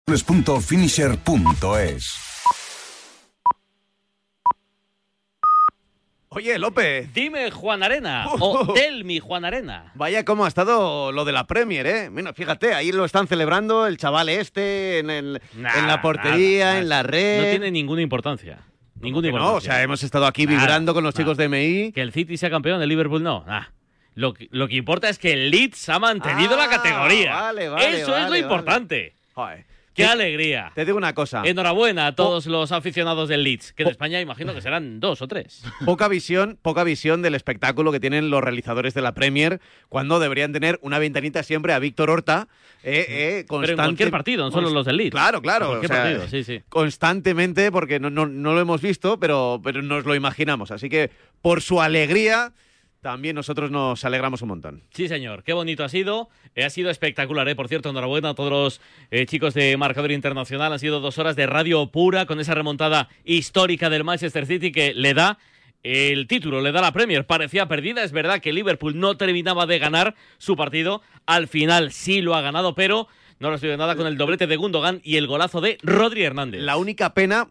Finisher.es. Oye, López. Dime, Juan Arena. O tell me, Juan Arena. Vaya cómo ha estado lo de la Premier, ¿eh? Bueno, fíjate, ahí lo están celebrando el chaval este, en la portería, en la red. No tiene ninguna importancia. Ninguna importancia. No, o sea, hemos estado aquí vibrando con los chicos de MI. Que el City sea campeón, el Liverpool no. Lo que importa es que el Leeds ha mantenido la categoría. Vale, Eso es lo importante. Joder. ¡Qué alegría! Te digo una cosa. Enhorabuena a todos los aficionados del Leeds, que en España imagino que serán 2 o 3. Poca visión del espectáculo que tienen los realizadores de la Premier, cuando deberían tener una ventanita siempre a Víctor Horta. Pero en cualquier partido, no solo los del Leeds. Claro. En cualquier partido, sí. Constantemente, porque no lo hemos visto, pero nos lo imaginamos. Así que, por su alegría, también nosotros nos alegramos un montón. Sí, señor. Qué bonito ha sido. Ha sido espectacular, Por cierto, enhorabuena a todos los chicos de Marcador Internacional. Han sido 2 horas de radio pura con esa remontada histórica del Manchester City que le da el título, le da la Premier. Parecía perdida. Es verdad que Liverpool no terminaba de ganar su partido. Al final sí lo ha ganado, pero no recibe nada con el doblete de Gundogan y el golazo de Rodri Hernández. La única pena,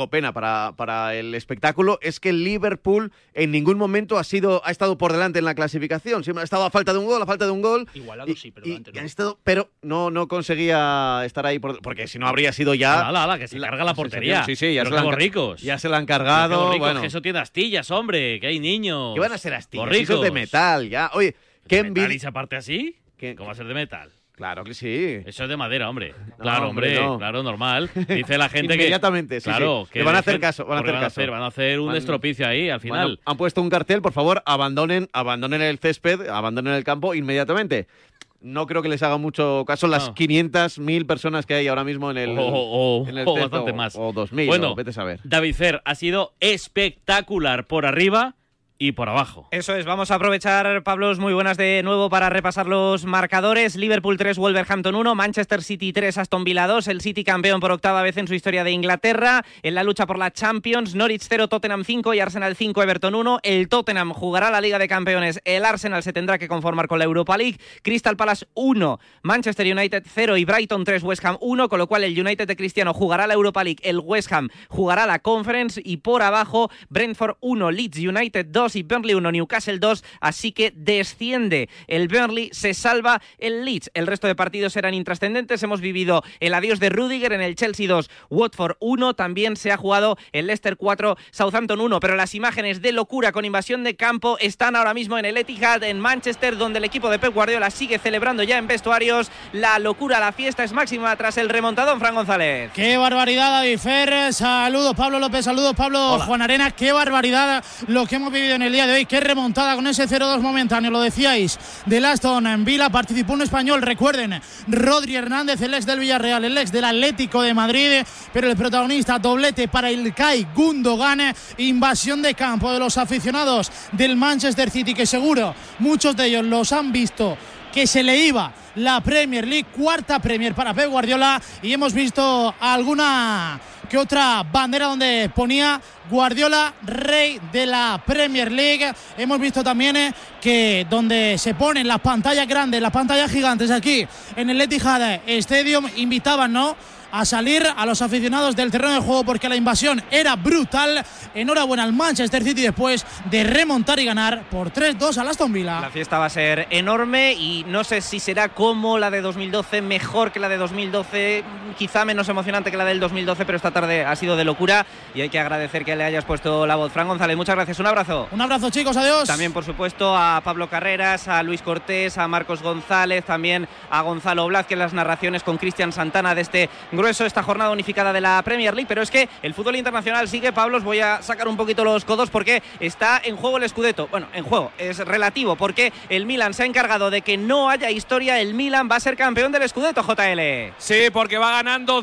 para el espectáculo, es que el Liverpool en ningún momento ha estado por delante en la clasificación. Siempre ha estado a falta de un gol. Igualado sí, pero antes no. Han estado, pero no conseguía estar ahí, porque si no habría sido ya... Que se carga la portería. Sí, ya se ricos. Ya se la han cargado. Ricos, que eso tiene astillas, hombre, que hay niños. ¿Qué van a ser astillas? Borricos. Eso es de metal, ya. Oye, ¿qué envidia? ¿Y esa parte así? ¿Cómo va a ser de metal? Claro que sí. Eso es de madera, hombre. No, claro, hombre, no. Claro, normal. Dice la gente Inmediatamente, que... sí, claro, sí. que Le van a hacer caso, van a hacer un estropicio ahí, al final. Bueno, han puesto un cartel, por favor, abandonen el césped, abandonen el campo inmediatamente. No creo que les haga mucho caso las 500.000 personas que hay ahora mismo en el en el césped, bastante más. O 2.000, bueno, vete a saber. David Fer, ha sido espectacular por arriba y por abajo. Eso es, vamos a aprovechar, Pablos, muy buenas de nuevo para repasar los marcadores. Liverpool 3, Wolverhampton 1, Manchester City 3, Aston Villa 2, el City campeón por 8ª vez en su historia de Inglaterra. En la lucha por la Champions, Norwich 0, Tottenham 5 y Arsenal 5, Everton 1. El Tottenham jugará la Liga de Campeones, el Arsenal se tendrá que conformar con la Europa League. Crystal Palace 1, Manchester United 0 y Brighton 3, West Ham 1, con lo cual el United de Cristiano jugará la Europa League, el West Ham jugará la Conference y por abajo Brentford 1, Leeds United 2 y Burnley 1, Newcastle 2, así que desciende el Burnley, se salva el Leeds. El resto de partidos eran intrascendentes. Hemos vivido el adiós de Rudiger en el Chelsea 2, Watford 1, también se ha jugado el Leicester 4, Southampton 1, pero las imágenes de locura con invasión de campo están ahora mismo en el Etihad, en Manchester, donde el equipo de Pep Guardiola sigue celebrando ya en vestuarios. La locura, la fiesta es máxima tras el remontadón, Fran González. ¡Qué barbaridad, David Fer! Saludos, Pablo López, saludos, Pablo. Hola. Juan Arena, qué barbaridad lo que hemos vivido en el día de hoy. Qué remontada con ese 0-2 momentáneo, lo decíais, del Aston Villa. Participó un español, recuerden, Rodri Hernández, el ex del Villarreal, el ex del Atlético de Madrid, pero el protagonista, doblete para Ilkay Gundogan. Invasión de campo de los aficionados del Manchester City, que seguro muchos de ellos los han visto, que se le iba la Premier League, 4ª Premier para Pep Guardiola, y hemos visto alguna que otra bandera donde ponía Guardiola, rey de la Premier League. Hemos visto también que donde se ponen las pantallas grandes, las pantallas gigantes aquí en el Etihad Stadium, invitaban, ¿no?, a salir a los aficionados del terreno de juego, porque la invasión era brutal. Enhorabuena al Manchester City después de remontar y ganar por 3-2 al Aston Villa. La fiesta va a ser enorme y no sé si será como la de 2012, mejor que la de 2012, quizá menos emocionante que la del 2012, pero esta tarde ha sido de locura y hay que agradecer que le hayas puesto la voz. Fran González, muchas gracias, un abrazo. Un abrazo, chicos, adiós. También, por supuesto, a Pablo Carreras, a Luis Cortés, a Marcos González, también a Gonzalo Blázquez, en las narraciones con Cristian Santana de este grueso, esta jornada unificada de la Premier League. Pero es que el fútbol internacional sigue, Pablos. Voy a sacar un poquito los codos porque está en juego el Scudetto. Bueno, en juego, es relativo, porque el Milan se ha encargado de que no haya historia. El Milan va a ser campeón del Scudetto, JL. Sí, porque va ganando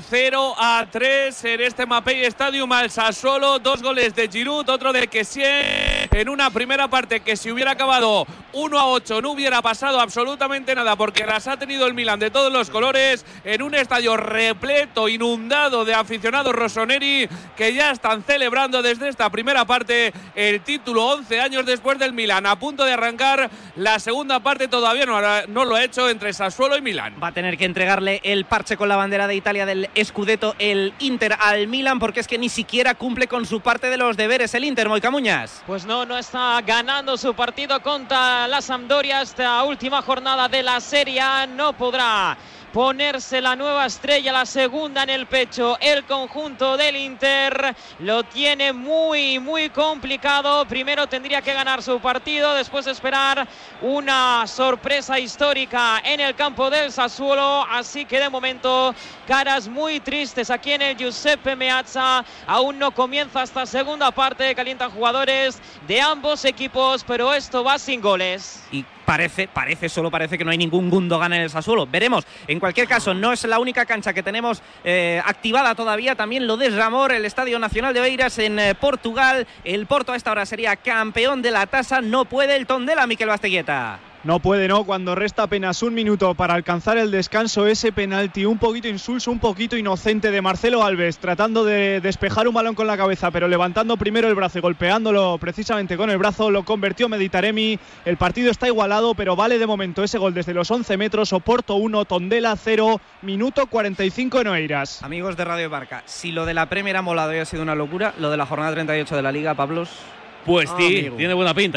0-3 en este Mapei Stadium al Sassuolo. 2 goles de Giroud, otro de Kessié, en una primera parte que si hubiera acabado 1-8 no hubiera pasado absolutamente nada, porque las ha tenido el Milan de todos los colores, en un estadio repleto, inundado de aficionados rossoneri que ya están celebrando desde esta primera parte el título 11 años después del Milan. A punto de arrancar la segunda parte, todavía no lo ha hecho, entre Sassuolo y Milán. Va a tener que entregarle el parche con la bandera de Italia del Scudetto el Inter al Milan, porque es que ni siquiera cumple con su parte de los deberes el Inter, Moica Muñas. Pues no está ganando su partido contra la Sampdoria esta última jornada de la Serie A. No podrá ponerse la nueva estrella, la segunda en el pecho. El conjunto del Inter lo tiene muy complicado. Primero tendría que ganar su partido, después esperar una sorpresa histórica en el campo del Sassuolo. Así que de momento caras muy tristes aquí en el Giuseppe Meazza. Aún no comienza esta segunda parte, calientan jugadores de ambos equipos, pero esto va sin goles. Y solo parece que no hay ningún Gundogan en el Sassuolo. Veremos. En cualquier caso, no es la única cancha que tenemos activada todavía. También lo de Jamor, el Estadio Nacional de Oeiras en Portugal. El Porto a esta hora sería campeón de la tasa. No puede el Tondela, Mikel Basteguieta. No puede, no, cuando resta apenas un minuto para alcanzar el descanso. Ese penalti un poquito insulso, un poquito inocente de Marcelo Alves, tratando de despejar un balón con la cabeza, pero levantando primero el brazo y golpeándolo precisamente con el brazo, lo convirtió Meditaremi. El partido está igualado, pero vale de momento ese gol desde los 11 metros. Oporto 1, Tondela 0, minuto 45 en Oeiras. Amigos de Radio Marca, si lo de la Premier ha molado y ha sido una locura, lo de la jornada 38 de la Liga, Pablos... Pues sí, tiene buena pinta.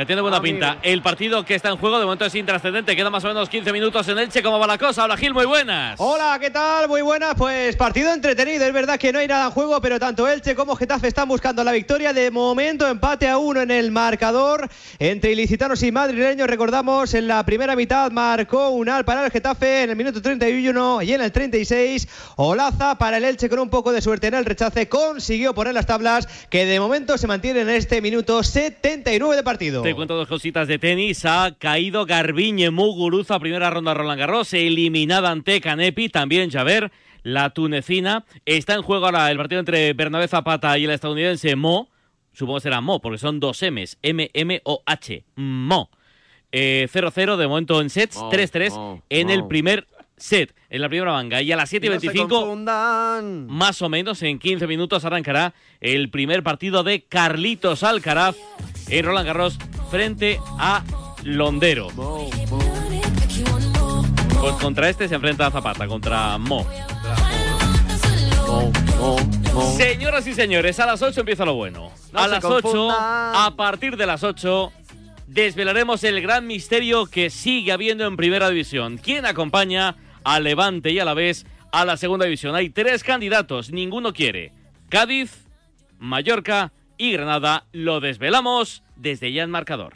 El partido que está en juego de momento es intrascendente. Quedan más o menos 15 minutos en Elche. ¿Cómo va la cosa? Hola, Gil, muy buenas. Hola, ¿qué tal? Muy buenas. Pues partido entretenido. Es verdad que no hay nada en juego, pero tanto Elche como Getafe están buscando la victoria. De momento, empate a 1 en el marcador entre ilicitanos y madrileños. Recordamos, en la primera mitad marcó Unal para el Getafe en el minuto 31 y en el 36 Olaza para el Elche, con un poco de suerte en el rechace consiguió poner las tablas, que de momento se mantienen en este minuto 79 de partido. Te cuento dos cositas de tenis. Ha caído Garbiñe Muguruza, primera ronda Roland Garros, eliminada ante Canepi. También Javer, la tunecina. Está en juego ahora el partido entre Bernabé Zapata y el estadounidense Mo. Supongo que será Mo, porque son dos M's. M-M-O-H. Mo. 0-0 de momento en sets. 3-3 en el primer set, en la primera manga. Y a las 7:25, más o menos en 15 minutos, arrancará el primer partido de Carlitos Alcaraz en Roland Garros frente a Londero. Pues contra este se enfrenta a Zapata, contra Mo. Señoras y señores, a las 8 empieza lo bueno. A las 8, a partir de las 8, desvelaremos el gran misterio que sigue habiendo en Primera División. ¿Quién acompaña a Levante y a la vez a la Segunda División? Hay 3 candidatos, ninguno quiere. Cádiz, Mallorca y Granada. Lo desvelamos desde ya en marcador.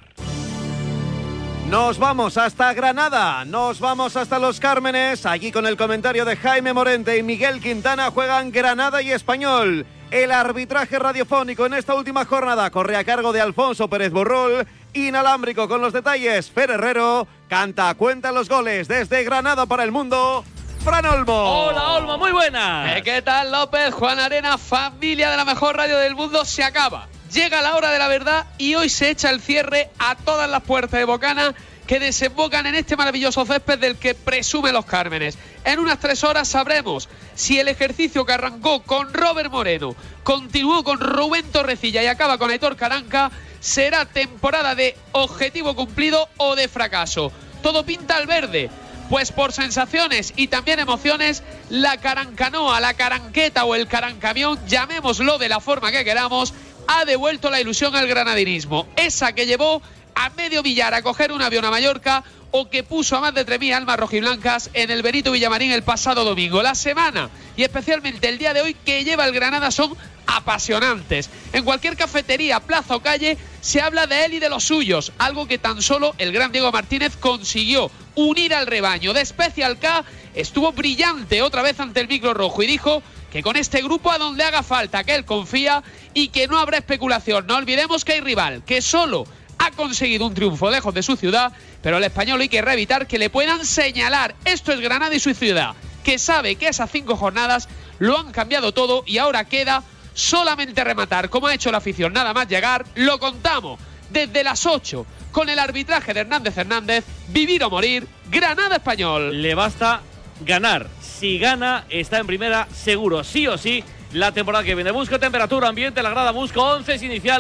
Nos vamos hasta Granada, nos vamos hasta Los Cármenes. Allí, con el comentario de Jaime Morente y Miguel Quintana, juegan Granada y Español. El arbitraje radiofónico en esta última jornada corre a cargo de Alfonso Pérez Borrol. Inalámbrico con los detalles, Fer Herrero. Canta, cuenta los goles desde Granada para el mundo, Fran Olmo. Hola, Olmo, muy buenas. ¿Qué tal, López? Juan Arena, familia de la mejor radio del mundo, se acaba. Llega la hora de la verdad y hoy se echa el cierre a todas las puertas de Bocana que desembocan en este maravilloso césped del que presume Los Cármenes. En unas 3 horas sabremos si el ejercicio que arrancó con Robert Moreno, continuó con Rubén Torrecilla y acaba con Aitor Caranca, será temporada de objetivo cumplido o de fracaso. Todo pinta al verde, pues por sensaciones y también emociones, la Carancanoa, la Caranqueta o el Carancamión, llamémoslo de la forma que queramos, ha devuelto la ilusión al granadinismo. Esa que llevó a medio millar a coger un avión a Mallorca, o que puso a más de 3.000 almas rojiblancas en el Benito Villamarín el pasado domingo. La semana y especialmente el día de hoy que lleva el Granada son apasionantes. En cualquier cafetería, plaza o calle se habla de él y de los suyos, algo que tan solo el gran Diego Martínez consiguió, unir al rebaño. De Special K estuvo brillante otra vez ante el micro rojo y dijo que con este grupo a donde haga falta, que él confía y que no habrá especulación. No olvidemos que hay rival, que solo ha conseguido un triunfo lejos de su ciudad, pero el Español hay que evitar que le puedan señalar. Esto es Granada y su ciudad, que sabe que esas 5 jornadas lo han cambiado todo y ahora queda solamente rematar. Como ha hecho la afición, nada más llegar, lo contamos desde las 8 con el arbitraje de Hernández, vivir o morir, Granada Español. Le basta ganar. Si gana, está en primera seguro, sí o sí, la temporada que viene. Busco temperatura ambiente, la grada busco 11 iniciales.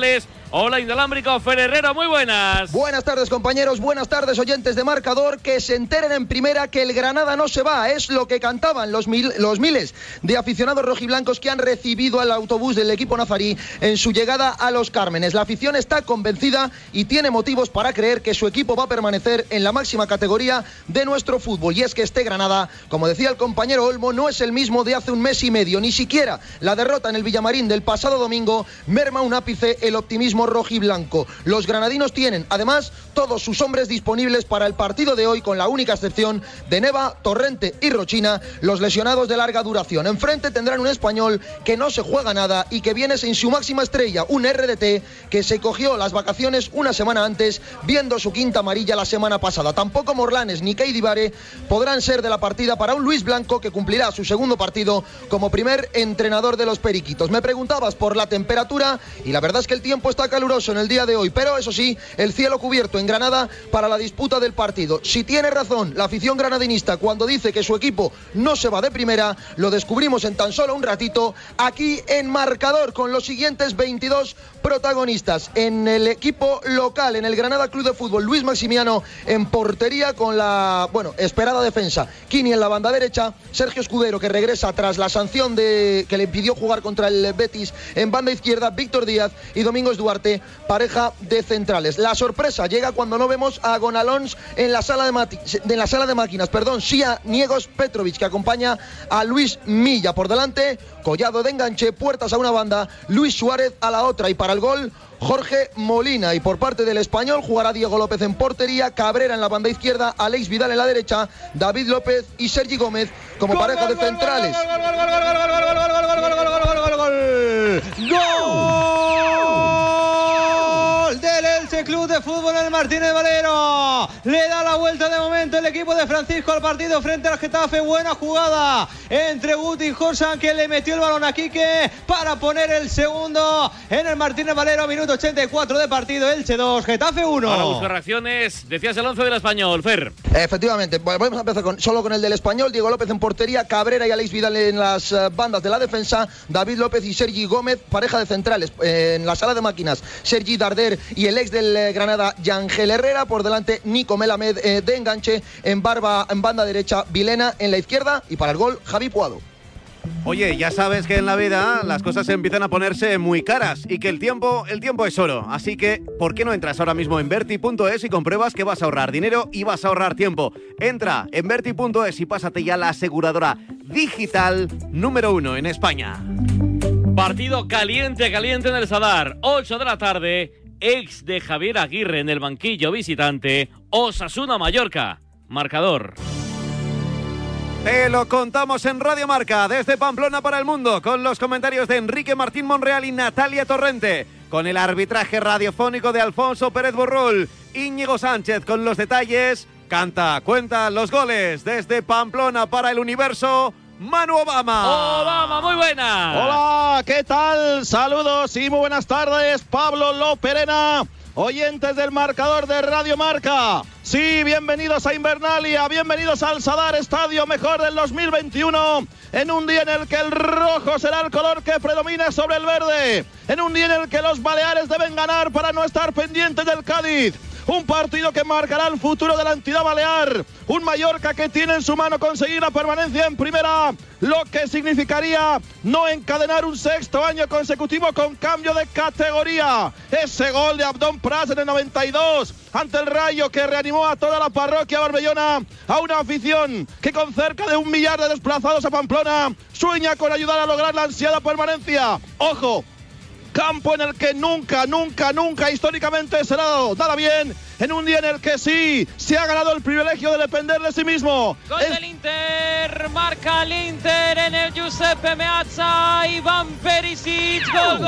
Hola, Inalámbrico, Fer Herrera, muy buenas. Buenas tardes, compañeros, buenas tardes, oyentes de Marcador, que se enteren en primera que el Granada no se va, es lo que cantaban los miles de aficionados rojiblancos que han recibido al autobús del equipo nazarí en su llegada a Los Cármenes. La afición está convencida y tiene motivos para creer que su equipo va a permanecer en la máxima categoría de nuestro fútbol, y es que este Granada, como decía el compañero Olmo, no es el mismo de hace un mes y medio, ni siquiera la derrota en el Villamarín del pasado domingo merma un ápice el optimismo rojiblanco. Los granadinos tienen, además, todos sus hombres disponibles para el partido de hoy, con la única excepción de Neva, Torrente y Rochina, los lesionados de larga duración. Enfrente tendrán un Español que no se juega nada y que viene sin su máxima estrella, un RDT que se cogió las vacaciones una semana antes, viendo su quinta amarilla la semana pasada. Tampoco Morlanes ni Keidi Bare podrán ser de la partida para un Luis Blanco que cumplirá su segundo partido como primer entrenador de los Periquitos. Me preguntabas por la temperatura y la verdad es que el tiempo está caluroso en el día de hoy, pero eso sí, el cielo cubierto en Granada para la disputa del partido. Si tiene razón la afición granadinista cuando dice que su equipo no se va de primera, lo descubrimos en tan solo un ratito aquí en Marcador con los siguientes 22 protagonistas. En el equipo local, en el Granada Club de Fútbol, Luis Maximiano en portería con la, esperada defensa. Kini en la banda derecha, Sergio Escudero, que regresa tras la sanción que le impidió jugar contra el Betis, en banda izquierda, Víctor Díaz y Domingos Duarte, pareja de centrales. La sorpresa llega cuando no vemos a Gonalons en la sala de máquinas, sí a Niegos Petrovic, que acompaña a Luis Milla. Por delante, Collado de enganche, Puertas a una banda, Luis Suárez a la otra, y para el gol, Jorge Molina. Y por parte del Español jugará Diego López en portería, Cabrera en la banda izquierda, Aleix Vidal en la derecha, David López y Sergi Gómez como pareja de centrales. ¡Gol del Elche Club de Fútbol en el Martínez Valero! Le da la vuelta de momento el equipo de Francisco al partido frente al Getafe. Buena jugada entre Guti y Jorsan, que le metió el balón a Quique para poner el segundo en el Martínez Valero. Minuto 84 de partido. Elche 2, Getafe 1. Ahora busca reacciones. Decías el 11 del Español, Fer. Efectivamente, vamos a empezar solo con el del Español. Diego López en portería, Cabrera y Aleix Vidal en las bandas de la defensa, David López y Sergi Gómez, pareja de centrales. En la sala de máquinas, Sergi Darder y el ex del Granada, Yangel Herrera. Por delante, Nico Melamed de enganche, en banda derecha, Vilena en la izquierda, y para el gol, Javi Puado. Oye, ya sabes que en la vida las cosas empiezan a ponerse muy caras y que el tiempo es oro. Así que, ¿por qué no entras ahora mismo en Berti.es y compruebas que vas a ahorrar dinero y vas a ahorrar tiempo? Entra en Berti.es y pásate ya a la aseguradora digital número 1 en España. Partido caliente en el Sadar. 8 de la tarde, ex de Javier Aguirre en el banquillo visitante, Osasuna Mallorca. Marcador. Te lo contamos en Radio Marca, desde Pamplona para el mundo, con los comentarios de Enrique Martín Monreal y Natalia Torrente, con el arbitraje radiofónico de Alfonso Pérez Borrul, Íñigo Sánchez con los detalles, cuenta los goles desde Pamplona para el universo, Manu Obama. Obama, muy buena. Hola, ¿qué tal? Saludos y muy buenas tardes, Pablo Loperena, oyentes del Marcador de Radio Marca. Sí, bienvenidos a Invernalia, bienvenidos al Sadar, estadio mejor del 2021, en un día en el que el rojo será el color que predomine sobre el verde, en un día en el que los baleares deben ganar para no estar pendientes del Cádiz. Un partido que marcará el futuro de la entidad balear. Un Mallorca que tiene en su mano conseguir la permanencia en primera, lo que significaría no encadenar un sexto año consecutivo con cambio de categoría. Ese gol de Abdón Pras en el 92 ante el Rayo, que reanimó a toda la parroquia barbellona, a una afición que con cerca de 1 millar de desplazados a Pamplona sueña con ayudar a lograr la ansiada permanencia. ¡Ojo! Campo en el que nunca históricamente se ha dado nada bien, en un día en el que sí se ha ganado el privilegio de depender de sí mismo. Gol del Inter, marca el Inter en el Giuseppe Meazza, Iván Perisic, gol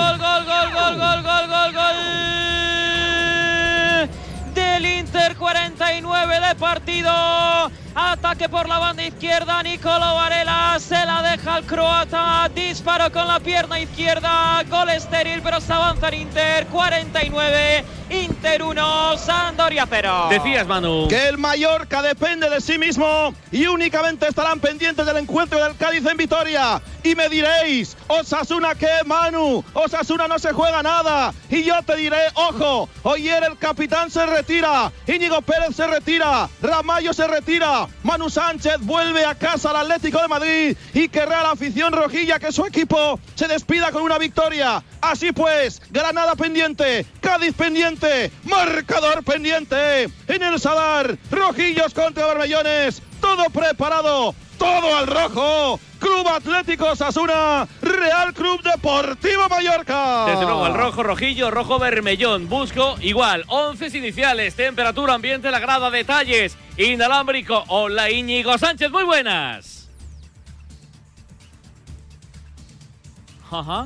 del Inter, 49 de partido. Ataque por la banda izquierda, Nicolo Varela se la deja al croata, disparo con la pierna izquierda, gol estéril, pero se avanza el Inter, 49, Inter Walter 1, Sampdoria 0. Decías, Manu. Que el Mallorca depende de sí mismo y únicamente estarán pendientes del encuentro del Cádiz en Vitoria. Y me diréis, Osasuna, ¿qué, Manu? Osasuna no se juega nada. Y yo te diré, ojo, Oyer el capitán se retira, Íñigo Pérez se retira, Ramallo se retira, Manu Sánchez vuelve a casa al Atlético de Madrid y querrá la afición rojilla que su equipo se despida con una victoria. Así pues, Granada pendiente, Cádiz pendiente, marcador pendiente. En el Sadar, rojillos contra bermellones, todo preparado, todo al rojo. Club Atlético Osasuna, Real Club Deportivo Mallorca. Desde luego, el rojo, rojillo, rojo, vermellón. Busco igual, 11 iniciales, temperatura, ambiente, la grada, detalles. Inalámbrico, hola Íñigo Sánchez, muy buenas. Ajá.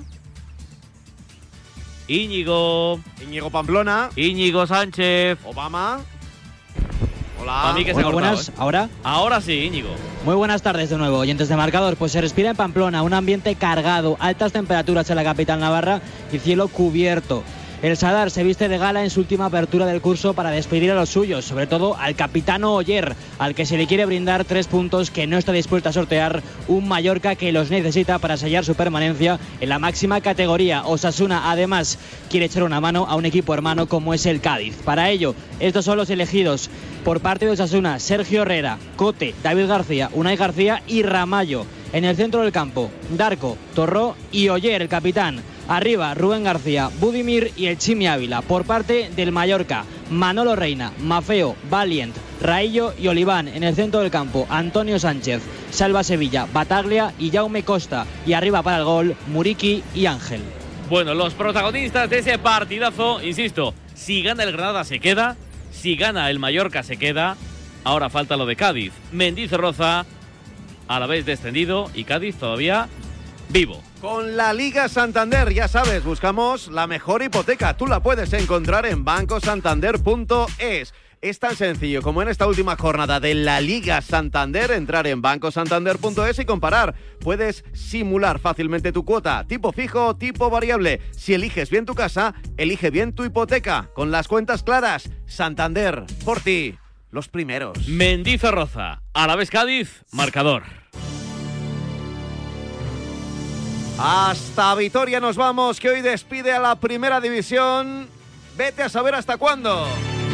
Íñigo Pamplona. Íñigo Sánchez. Obama. Hola. Para mí que se ha cortado, buenas, ¿ahora? Ahora sí, Íñigo. Muy buenas tardes de nuevo, oyentes de Marcador. Pues se respira en Pamplona, un ambiente cargado, altas temperaturas en la capital navarra y cielo cubierto. El Sadar se viste de gala en su última apertura del curso para despedir a los suyos, sobre todo al capitano Oyer, al que se le quiere brindar 3 puntos que no está dispuesto a sortear un Mallorca que los necesita para sellar su permanencia en la máxima categoría. Osasuna, además, quiere echar una mano a un equipo hermano como es el Cádiz. Para ello, estos son los elegidos por parte de Osasuna: Sergio Herrera, Cote, David García, Unai García y Ramallo. En el centro del campo, Darko, Torró y Oyer, el capitán. Arriba, Rubén García, Budimir y el Chimi Ávila. Por parte del Mallorca, Manolo Reina, Mafeo, Valiant, Raillo y Oliván. En el centro del campo, Antonio Sánchez, Salva Sevilla, Bataglia y Jaume Costa. Y arriba para el gol, Muriqui y Ángel. Bueno, los protagonistas de ese partidazo, insisto, si gana el Granada se queda, si gana el Mallorca se queda. Ahora falta lo de Cádiz. Mendizorroza a la vez descendido y Cádiz todavía vivo. Con la Liga Santander, ya sabes, buscamos la mejor hipoteca. Tú la puedes encontrar en bancosantander.es. Es tan sencillo como en esta última jornada de la Liga Santander entrar en bancosantander.es y comparar. Puedes simular fácilmente tu cuota, tipo fijo o tipo variable. Si eliges bien tu casa, elige bien tu hipoteca. Con las cuentas claras, Santander, por ti, los primeros. Mendizorroza, a la vez Cádiz, marcador. Hasta Vitoria nos vamos, que hoy despide a la primera división. Vete a saber hasta cuándo.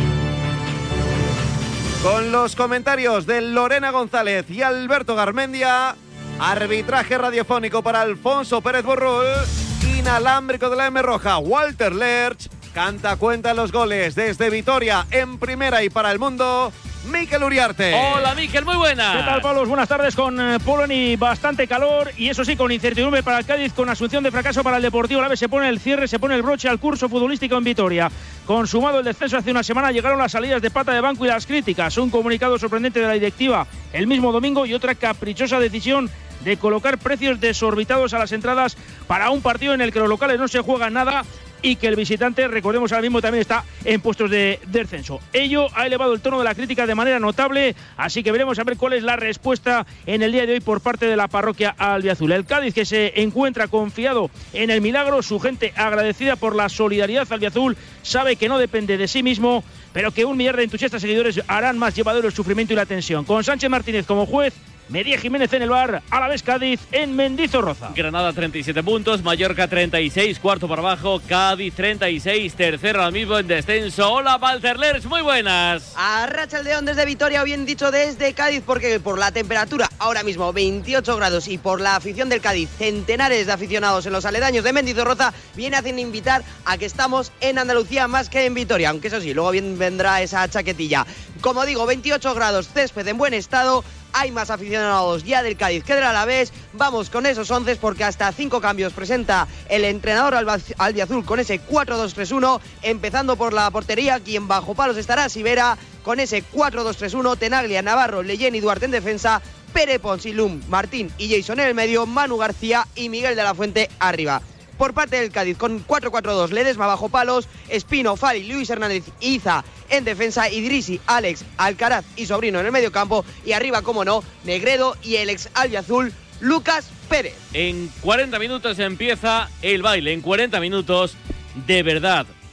Con los comentarios de Lorena González y Alberto Garmendia, arbitraje radiofónico para Alfonso Pérez Borrul, inalámbrico de la M Roja, Walter Lerch, canta cuenta los goles desde Vitoria en primera y para el mundo, Mikel Uriarte. Hola Mikel, muy buenas. ¿Qué tal, Pablo? Buenas tardes. Con Polón y bastante calor y eso sí, con incertidumbre para el Cádiz, con asunción de fracaso para el Deportivo Alavés. Se pone el cierre, se pone el broche al curso futbolístico en Vitoria. Consumado el descenso hace una semana, llegaron las salidas de pata de banco y las críticas. Un comunicado sorprendente de la directiva el mismo domingo y otra caprichosa decisión de colocar precios desorbitados a las entradas para un partido en el que los locales no se juegan nada y que el visitante, recordemos, ahora mismo también está en puestos de descenso. Ello ha elevado el tono de la crítica de manera notable, así que veremos a ver cuál es la respuesta en el día de hoy por parte de la parroquia albiazul. El Cádiz, que se encuentra confiado en el milagro, su gente agradecida por la solidaridad albiazul, sabe que no depende de sí mismo, pero que 1 millar de entusiastas seguidores harán más llevadero el sufrimiento y la tensión. Con Sánchez Martínez como juez, Medía Jiménez en el bar, Alavés Cádiz en Mendizorroza. Granada 37 puntos, Mallorca 36, cuarto para abajo, Cádiz 36, tercero ahora mismo en descenso. Hola Walter Lerch, muy buenas. Arratsaldeon desde Vitoria, o bien dicho desde Cádiz, porque por la temperatura ahora mismo 28 grados y por la afición del Cádiz, centenares de aficionados en los aledaños de Mendizorroza, viene a invitar a que estamos en Andalucía más que en Vitoria, aunque eso sí, luego bien vendrá esa chaquetilla. Como digo, 28 grados, césped en buen estado. Hay más aficionados ya del Cádiz que del Alavés. Vamos con esos 11 porque hasta 5 cambios presenta el entrenador albiazul con ese 4-2-3-1, empezando por la portería, quien bajo palos estará Sivera con ese 4-2-3-1, Tenaglia, Navarro, Leyen y Duarte en defensa, Pere Pons, Ilum, Martín y Jason en el medio, Manu García y Miguel de la Fuente arriba. Por parte del Cádiz, con 4-4-2, Ledesma bajo palos, Espino, Fali, Luis Hernández, Iza en defensa, Idrisi, Alex, Alcaraz y Sobrino en el medio campo, y arriba, como no, Negredo y el ex albiazul, Lucas Pérez. En 40 minutos empieza el baile, en 40 minutos, de verdad,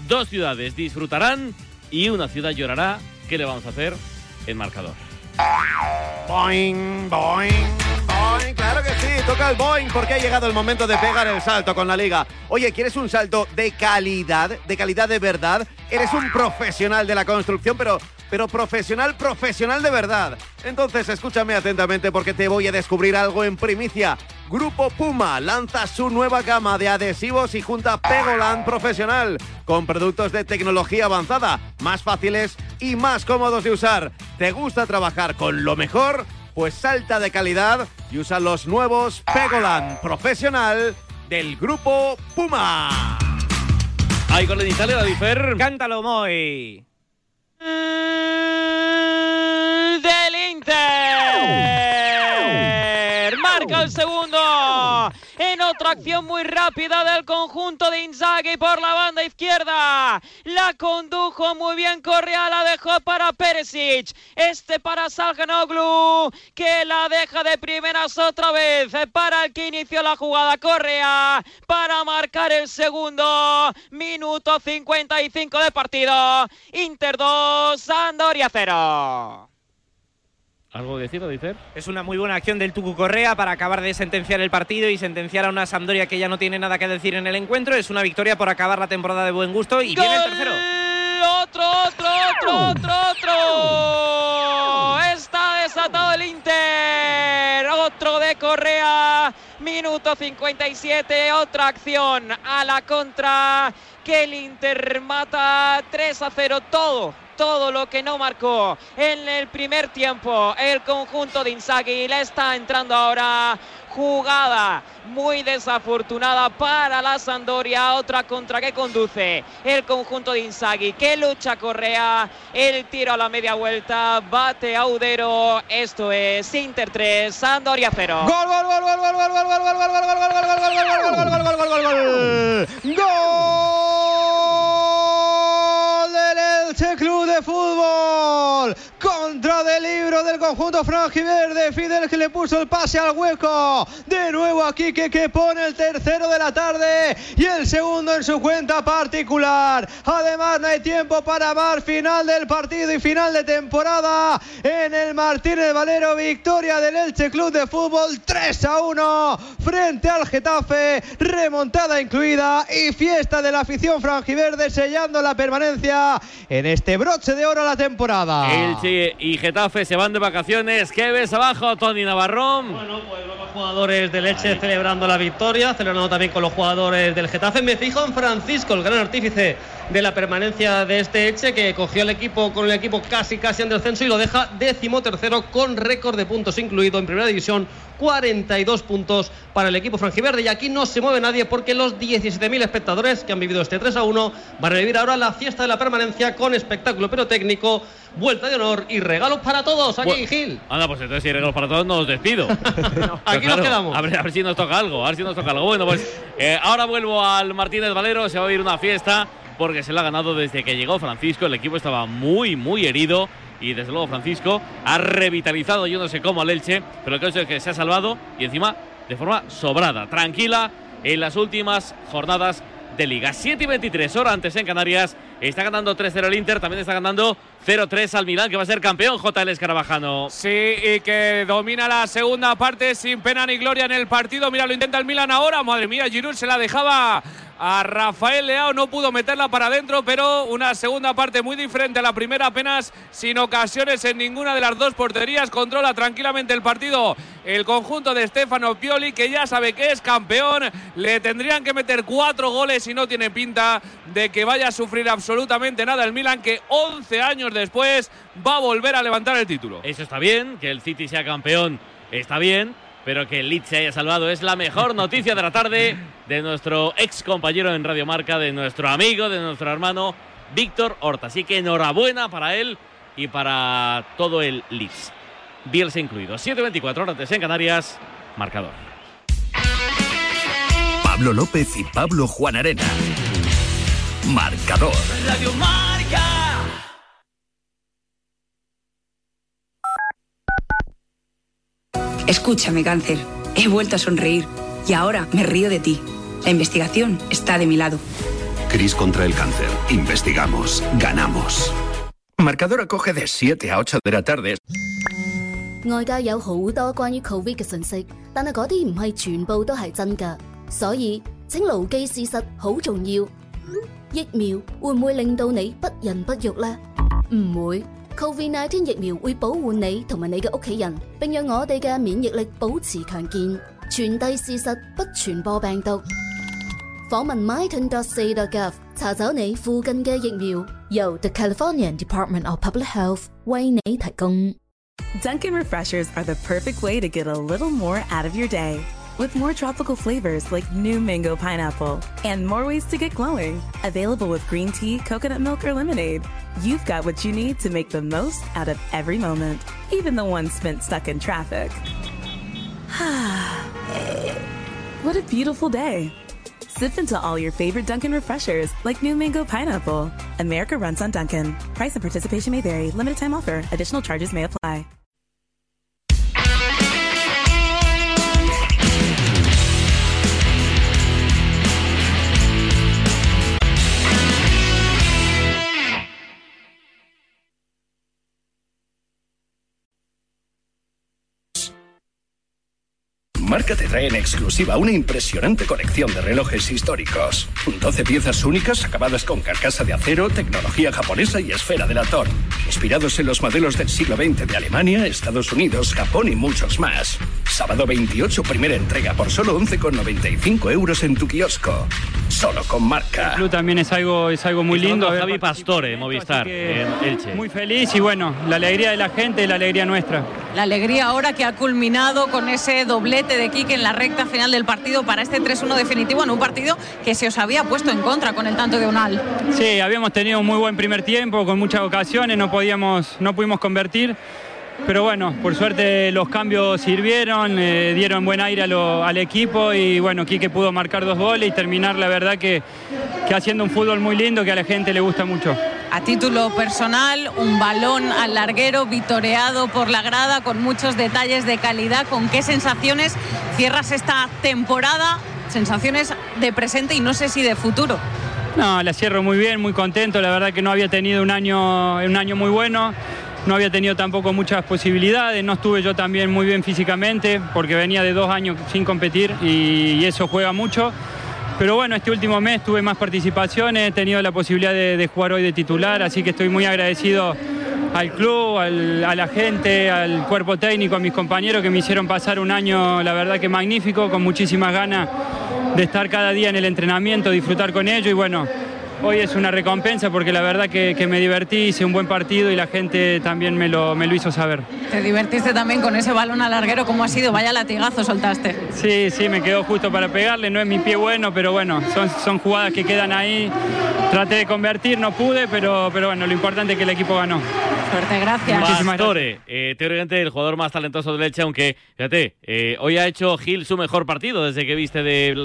2 ciudades disfrutarán y una ciudad llorará. ¿Qué le vamos a hacer? El marcador. Boing, boing, boing. Claro que sí, toca el boing porque ha llegado el momento de pegar el salto con la Liga. Oye, ¿quieres un salto de calidad de verdad? Eres un profesional de la construcción, pero profesional de verdad. Entonces escúchame atentamente porque te voy a descubrir algo en primicia. Grupo Puma lanza su nueva gama de adhesivos y junta Pegoland Profesional con productos de tecnología avanzada, más fáciles y más cómodos de usar. ¿Te gusta trabajar con lo mejor? Pues salta de calidad y usa los nuevos Pegoland Profesional del Grupo Puma. Hay gol en Italia, David Fer. Cántalo, Moy. Del Inter. Marca el segundo. En otra acción muy rápida del conjunto de Inzaghi por la banda izquierda. La condujo muy bien Correa, la dejó para Perisic. Para Çalhanoğlu, que la deja de primeras otra vez. Para el que inició la jugada Correa. Para marcar el segundo. Minuto 55 de partido. Inter 2, Sampdoria 0. ¿Algo que decir, David? Es una muy buena acción del Tucu Correa para acabar de sentenciar el partido y sentenciar a una Sampdoria que ya no tiene nada que decir en el encuentro. Es una victoria por acabar la temporada de buen gusto y viene el tercero. Otro. Está desatado el Inter. Otro de Correa. Minuto 57. Otra acción a la contra que el Inter mata 3-0. Todo lo que no marcó en el primer tiempo el conjunto de Inzaghi. Le está entrando ahora. Jugada muy desafortunada para la Sampdoria. Otra contra que conduce el conjunto de Inzaghi. Que lucha Correa. El tiro a la media vuelta. Bate Audero. Esto es Inter 3, Sampdoria 0. ¡Gol! Club de Fútbol contra del libro del conjunto franjiverde. Fidel que le puso el pase al hueco. De nuevo aquí que pone el tercero de la tarde y el segundo en su cuenta particular. Además no hay tiempo para más. Final del partido y final de temporada en el Martínez Valero. Victoria del Elche Club de Fútbol 3-1 frente al Getafe. Remontada incluida y fiesta de la afición franjiverde sellando la permanencia en este broche de oro a la temporada. Elche y Getafe se van de vacaciones. ¿Qué ves abajo, Tony Navarrón? Bueno, pues los jugadores del Elche celebrando la victoria, celebrando también con los jugadores del Getafe. Me fijo en Francisco, el gran artífice de la permanencia de este Elche, que cogió el equipo con el equipo casi en descenso y lo deja 13º con récord de puntos incluido en primera división. 42 puntos para el equipo franjiverde y aquí no se mueve nadie porque los 17.000 espectadores que han vivido este 3-1 van a vivir ahora la fiesta de la permanencia con espectáculo pirotécnico, vuelta de honor y regalos para todos aquí, Gil. Anda, pues entonces si hay regalos para todos no os despido. Aquí nos quedamos. A ver si nos toca algo, Bueno, pues ahora vuelvo al Martínez Valero, se va a ir una fiesta porque se la ha ganado desde que llegó Francisco. El equipo estaba muy herido y desde luego Francisco ha revitalizado, yo no sé cómo, al Elche, pero el caso es que se ha salvado y encima de forma sobrada, tranquila en las últimas jornadas de Liga. 7:23 horas antes en Canarias. Está ganando 3-0 el Inter, también está ganando 0-3 al Milán, que va a ser campeón, JL Escarabajano. Sí, y que domina la segunda parte sin pena ni gloria en el partido. Mira, lo intenta el Milán ahora. Madre mía, Giroud se la dejaba a Rafael Leao, no pudo meterla para adentro, pero una segunda parte muy diferente a la primera, apenas sin ocasiones en ninguna de las dos porterías. Controla tranquilamente el partido el conjunto de Stefano Pioli, que ya sabe que es campeón. Le tendrían que meter 4 goles y no tiene pinta de que vaya a sufrir absolutamente nada el Milan, que 11 años después va a volver a levantar el título. Eso está bien, que el City sea campeón está bien, pero que el Leeds se haya salvado es la mejor noticia de la tarde de nuestro ex compañero en Radio Marca, de nuestro amigo, de nuestro hermano Víctor Horta. Así que enhorabuena para él y para todo el Leeds, Bielsa incluido. 7:24 horas antes en Canarias, marcador. Pablo López y Pablo Juan Arena. Marcador. Radio Marca. Escúchame, cáncer. He vuelto a sonreír y ahora me río de ti. La investigación está de mi lado. CRIS contra el cáncer. Investigamos. Ganamos. Marcador acoge de 7 a 8 de la tarde. 外界有好多關於 Covid 嘅信息，但係嗰啲唔係全部都係真㗎，所以請牢記事實好重要。疫苗會唔會令到你不孕不育呢？唔會。Covid-19 疫苗會保護你同埋你嘅屋企人，並讓我哋嘅免疫力保持強健。傳遞事實，不傳播病毒。訪問 myton.ca.gov 查找你附近嘅疫苗，由 The California Department of Public Health 為你提供。 Dunkin' Refreshers are the perfect way to get a little more out of your day. With more tropical flavors like new mango pineapple and more ways to get glowing, available with green tea, coconut milk, or lemonade, you've got what you need to make the most out of every moment, even the ones spent stuck in traffic. What a beautiful day. Sip into all your favorite Dunkin' Refreshers like new mango pineapple. America runs on Dunkin'. Price and participation may vary. Limited time offer. Additional charges may apply. Marca te trae en exclusiva una impresionante colección de relojes históricos. 12 piezas únicas acabadas con carcasa de acero, tecnología japonesa y esfera de latón. Inspirados en los modelos del siglo XX de Alemania, Estados Unidos, Japón y muchos más. Sábado 28, primera entrega por solo 11,95 € en tu kiosco. Solo con Marca. El club también es algo muy lindo. Javi Pastore, Movistar, en Elche. Muy feliz y bueno, la alegría de la gente y la alegría nuestra. La alegría ahora que ha culminado con ese doblete de Quique en la recta final del partido para este 3-1 definitivo en un partido que se os había puesto en contra con el tanto de Unal. Sí, habíamos tenido un muy buen primer tiempo con muchas ocasiones, no pudimos convertir. Pero bueno, por suerte los cambios sirvieron, dieron buen aire al equipo y bueno, Quique pudo marcar 2 goles y terminar la verdad que haciendo un fútbol muy lindo que a la gente le gusta mucho. A título personal, un balón al larguero vitoreado por la grada con muchos detalles de calidad. ¿Con qué sensaciones cierras esta temporada? Sensaciones de presente y no sé si de futuro. No, la cierro muy bien, muy contento. La verdad que no había tenido un año muy bueno. No había tenido tampoco muchas posibilidades, no estuve yo también muy bien físicamente porque venía de 2 años sin competir y eso juega mucho. Pero bueno, este último mes tuve más participaciones, he tenido la posibilidad de jugar hoy de titular, así que estoy muy agradecido al club, a la gente, al cuerpo técnico, a mis compañeros que me hicieron pasar un año, la verdad que magnífico, con muchísimas ganas de estar cada día en el entrenamiento, disfrutar con ellos y bueno, hoy es una recompensa porque la verdad que me divertí, hice un buen partido y la gente también me lo hizo saber. Te divertiste también con ese balón al larguero, ¿cómo ha sido? Vaya latigazo soltaste. Sí, me quedó justo para pegarle, no es mi pie bueno, pero bueno, son jugadas que quedan ahí. Traté de convertir, no pude, pero bueno, lo importante es que el equipo ganó. Suerte, gracias. Muchísimas Pastore, teóricamente el jugador más talentoso del Elche, aunque, fíjate, hoy ha hecho Gil su mejor partido desde que viste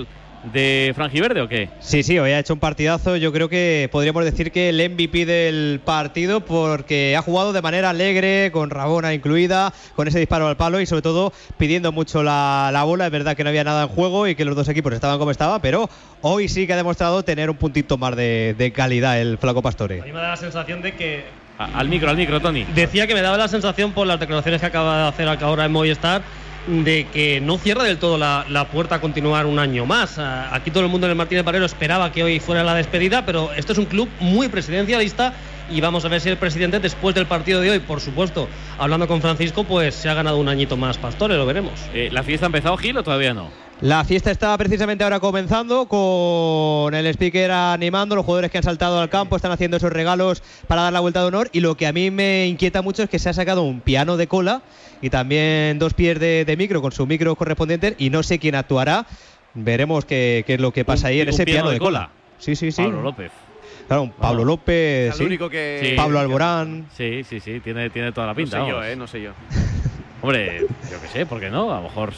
de Franjiverde o qué? Sí, hoy ha hecho un partidazo. Yo creo que podríamos decir que el MVP del partido porque ha jugado de manera alegre, con Rabona incluida, con ese disparo al palo y sobre todo pidiendo mucho la bola. Es verdad que no había nada en juego y que los dos equipos estaban como estaban, pero hoy sí que ha demostrado tener un puntito más de calidad el flaco Pastore. A mí me da la sensación de que... Al micro, Tony. Decía que me daba la sensación por las declaraciones que acaba de hacer ahora en Movistar de que no cierra del todo la puerta a continuar un año más. Aquí todo el mundo en el Martínez Valero esperaba que hoy fuera la despedida, pero esto es un club muy presidencialista y vamos a ver si el presidente, después del partido de hoy, por supuesto, hablando con Francisco, pues se ha ganado un añito más Pastore, lo veremos. ¿La fiesta ha empezado, Gil, o todavía no? La fiesta está precisamente ahora comenzando con el speaker animando, los jugadores que han saltado al campo están haciendo esos regalos para dar la vuelta de honor y lo que a mí me inquieta mucho es que se ha sacado un piano de cola y también 2 pies de micro con su micro correspondiente y no sé quién actuará. Veremos qué es lo que pasa ahí en ese piano de cola. Sí. Pablo López. Claro, Pablo López, sí. Único que... Sí. Pablo Alborán. Sí, tiene toda la pinta. No sé yo. Hombre, yo qué sé, ¿por qué no? A lo mejor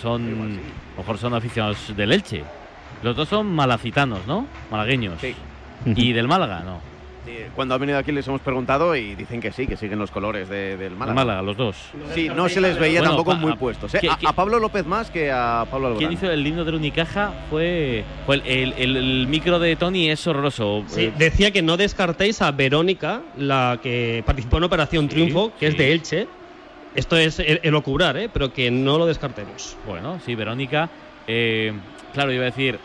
son aficionados del Elche. Los dos son malacitanos, ¿no? Malagueños. Sí. Y del Málaga, ¿no? cuando ha venido aquí les hemos preguntado y dicen que sí, que siguen los colores del Málaga. El Málaga, los dos. Sí, no se les veía tampoco muy puestos. A Pablo López más que a Pablo Alborán. ¿Quién hizo el himno del Unicaja? Fue el micro de Tony es horroroso. Sí, decía que no descartéis a Verónica, la que participó en Operación Triunfo, que es de Elche. Esto es elucubrar, pero que no lo descartemos. Bueno, sí, Verónica. Claro, iba a decir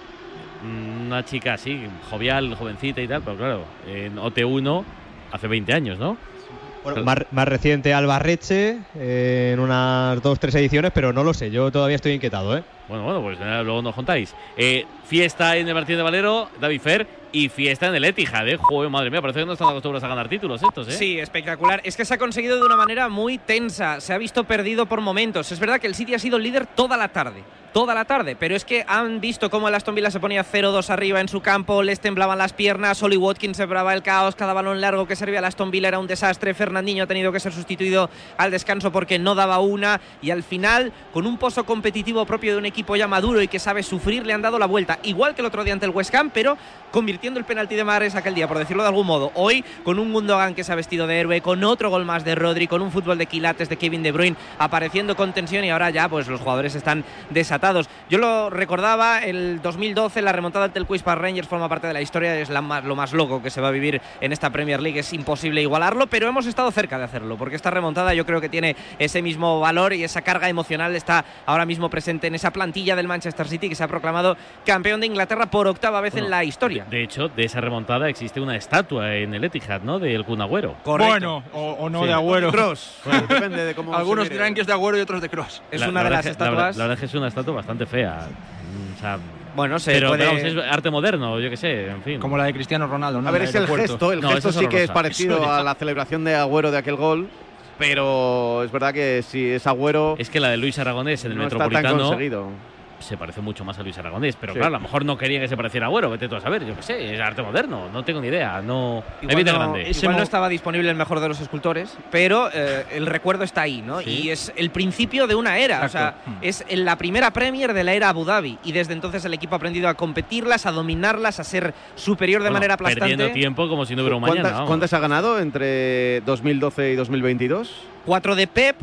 una chica así, jovial, jovencita y tal, pero claro, en OT1 hace 20 años, ¿no? Bueno, más reciente Albarreche, en unas 2-3 ediciones, pero no lo sé, yo todavía estoy inquietado, ¿eh? Bueno, pues luego nos contáis. Fiesta en el Martín de Valero, David Fer, y fiesta en el Etihad, ¿eh? Joder, madre mía, parece que no están acostumbrados a ganar títulos estos, ¿eh? Sí, espectacular. Es que se ha conseguido de una manera muy tensa, se ha visto perdido por momentos. Es verdad que el City ha sido líder toda la tarde, pero es que han visto cómo el Aston Villa se ponía 0-2 arriba en su campo, les temblaban las piernas, Oli Watkins sembraba el caos, cada balón largo que servía al Aston Villa era un desastre, Fernandinho ha tenido que ser sustituido al descanso porque no daba una, y al final, con un pozo competitivo propio de un equipo ya maduro y que sabe sufrir, le han dado la vuelta, igual que el otro día ante el West Ham, pero convirtiendo el penalti de Mahrez aquel día, por decirlo de algún modo. Hoy, con un Gundogan que se ha vestido de héroe, con otro gol más de Rodri, con un fútbol de quilates de Kevin De Bruyne, apareciendo con tensión, y ahora ya pues los jugadores están desatados. Yo lo recordaba, el 2012, la remontada ante el Queen's Park Rangers forma parte de la historia, es lo más loco que se va a vivir en esta Premier League, es imposible igualarlo, pero hemos estado cerca de hacerlo, porque esta remontada yo creo que tiene ese mismo valor y esa carga emocional está ahora mismo presente en esa plantilla del Manchester City, que se ha proclamado campeón de Inglaterra por octava vez en la historia. De hecho, de esa remontada existe una estatua en el Etihad, ¿no? Del Kun Agüero. Correcto. Bueno, o no, sí. de Agüero. Kroos. Bueno, depende de cómo algunos dirán que es de Agüero y otros de Kroos. Es una de las estatuas. La verdad es que es una estatua bastante fea. O sea, bueno, pero vamos, es arte moderno, yo qué sé, en fin. Como la de Cristiano Ronaldo, ¿no? A ver, es el gesto. El gesto sí que es parecido a la celebración de Agüero de aquel gol. Pero es verdad que si es Agüero. Es que la de Luis Aragonés en el Metropolitano está tan conseguido. Se parece mucho más a Luis Aragonés, pero claro, a lo mejor no quería que se pareciera a Agüero, vete tú a saber, yo qué sé, es arte moderno, no tengo ni idea, no. Igual no estaba disponible el mejor de los escultores, pero el recuerdo está ahí, ¿no? Sí. Y es el principio de una era, exacto. O sea, es la primera Premier de la era Abu Dhabi, y desde entonces el equipo ha aprendido a competirlas, a dominarlas, a ser superior de manera aplastante. Perdiendo tiempo como si no hubiera un mañana. ¿Cuántas ha ganado entre 2012 y 2022? 4 de Pep,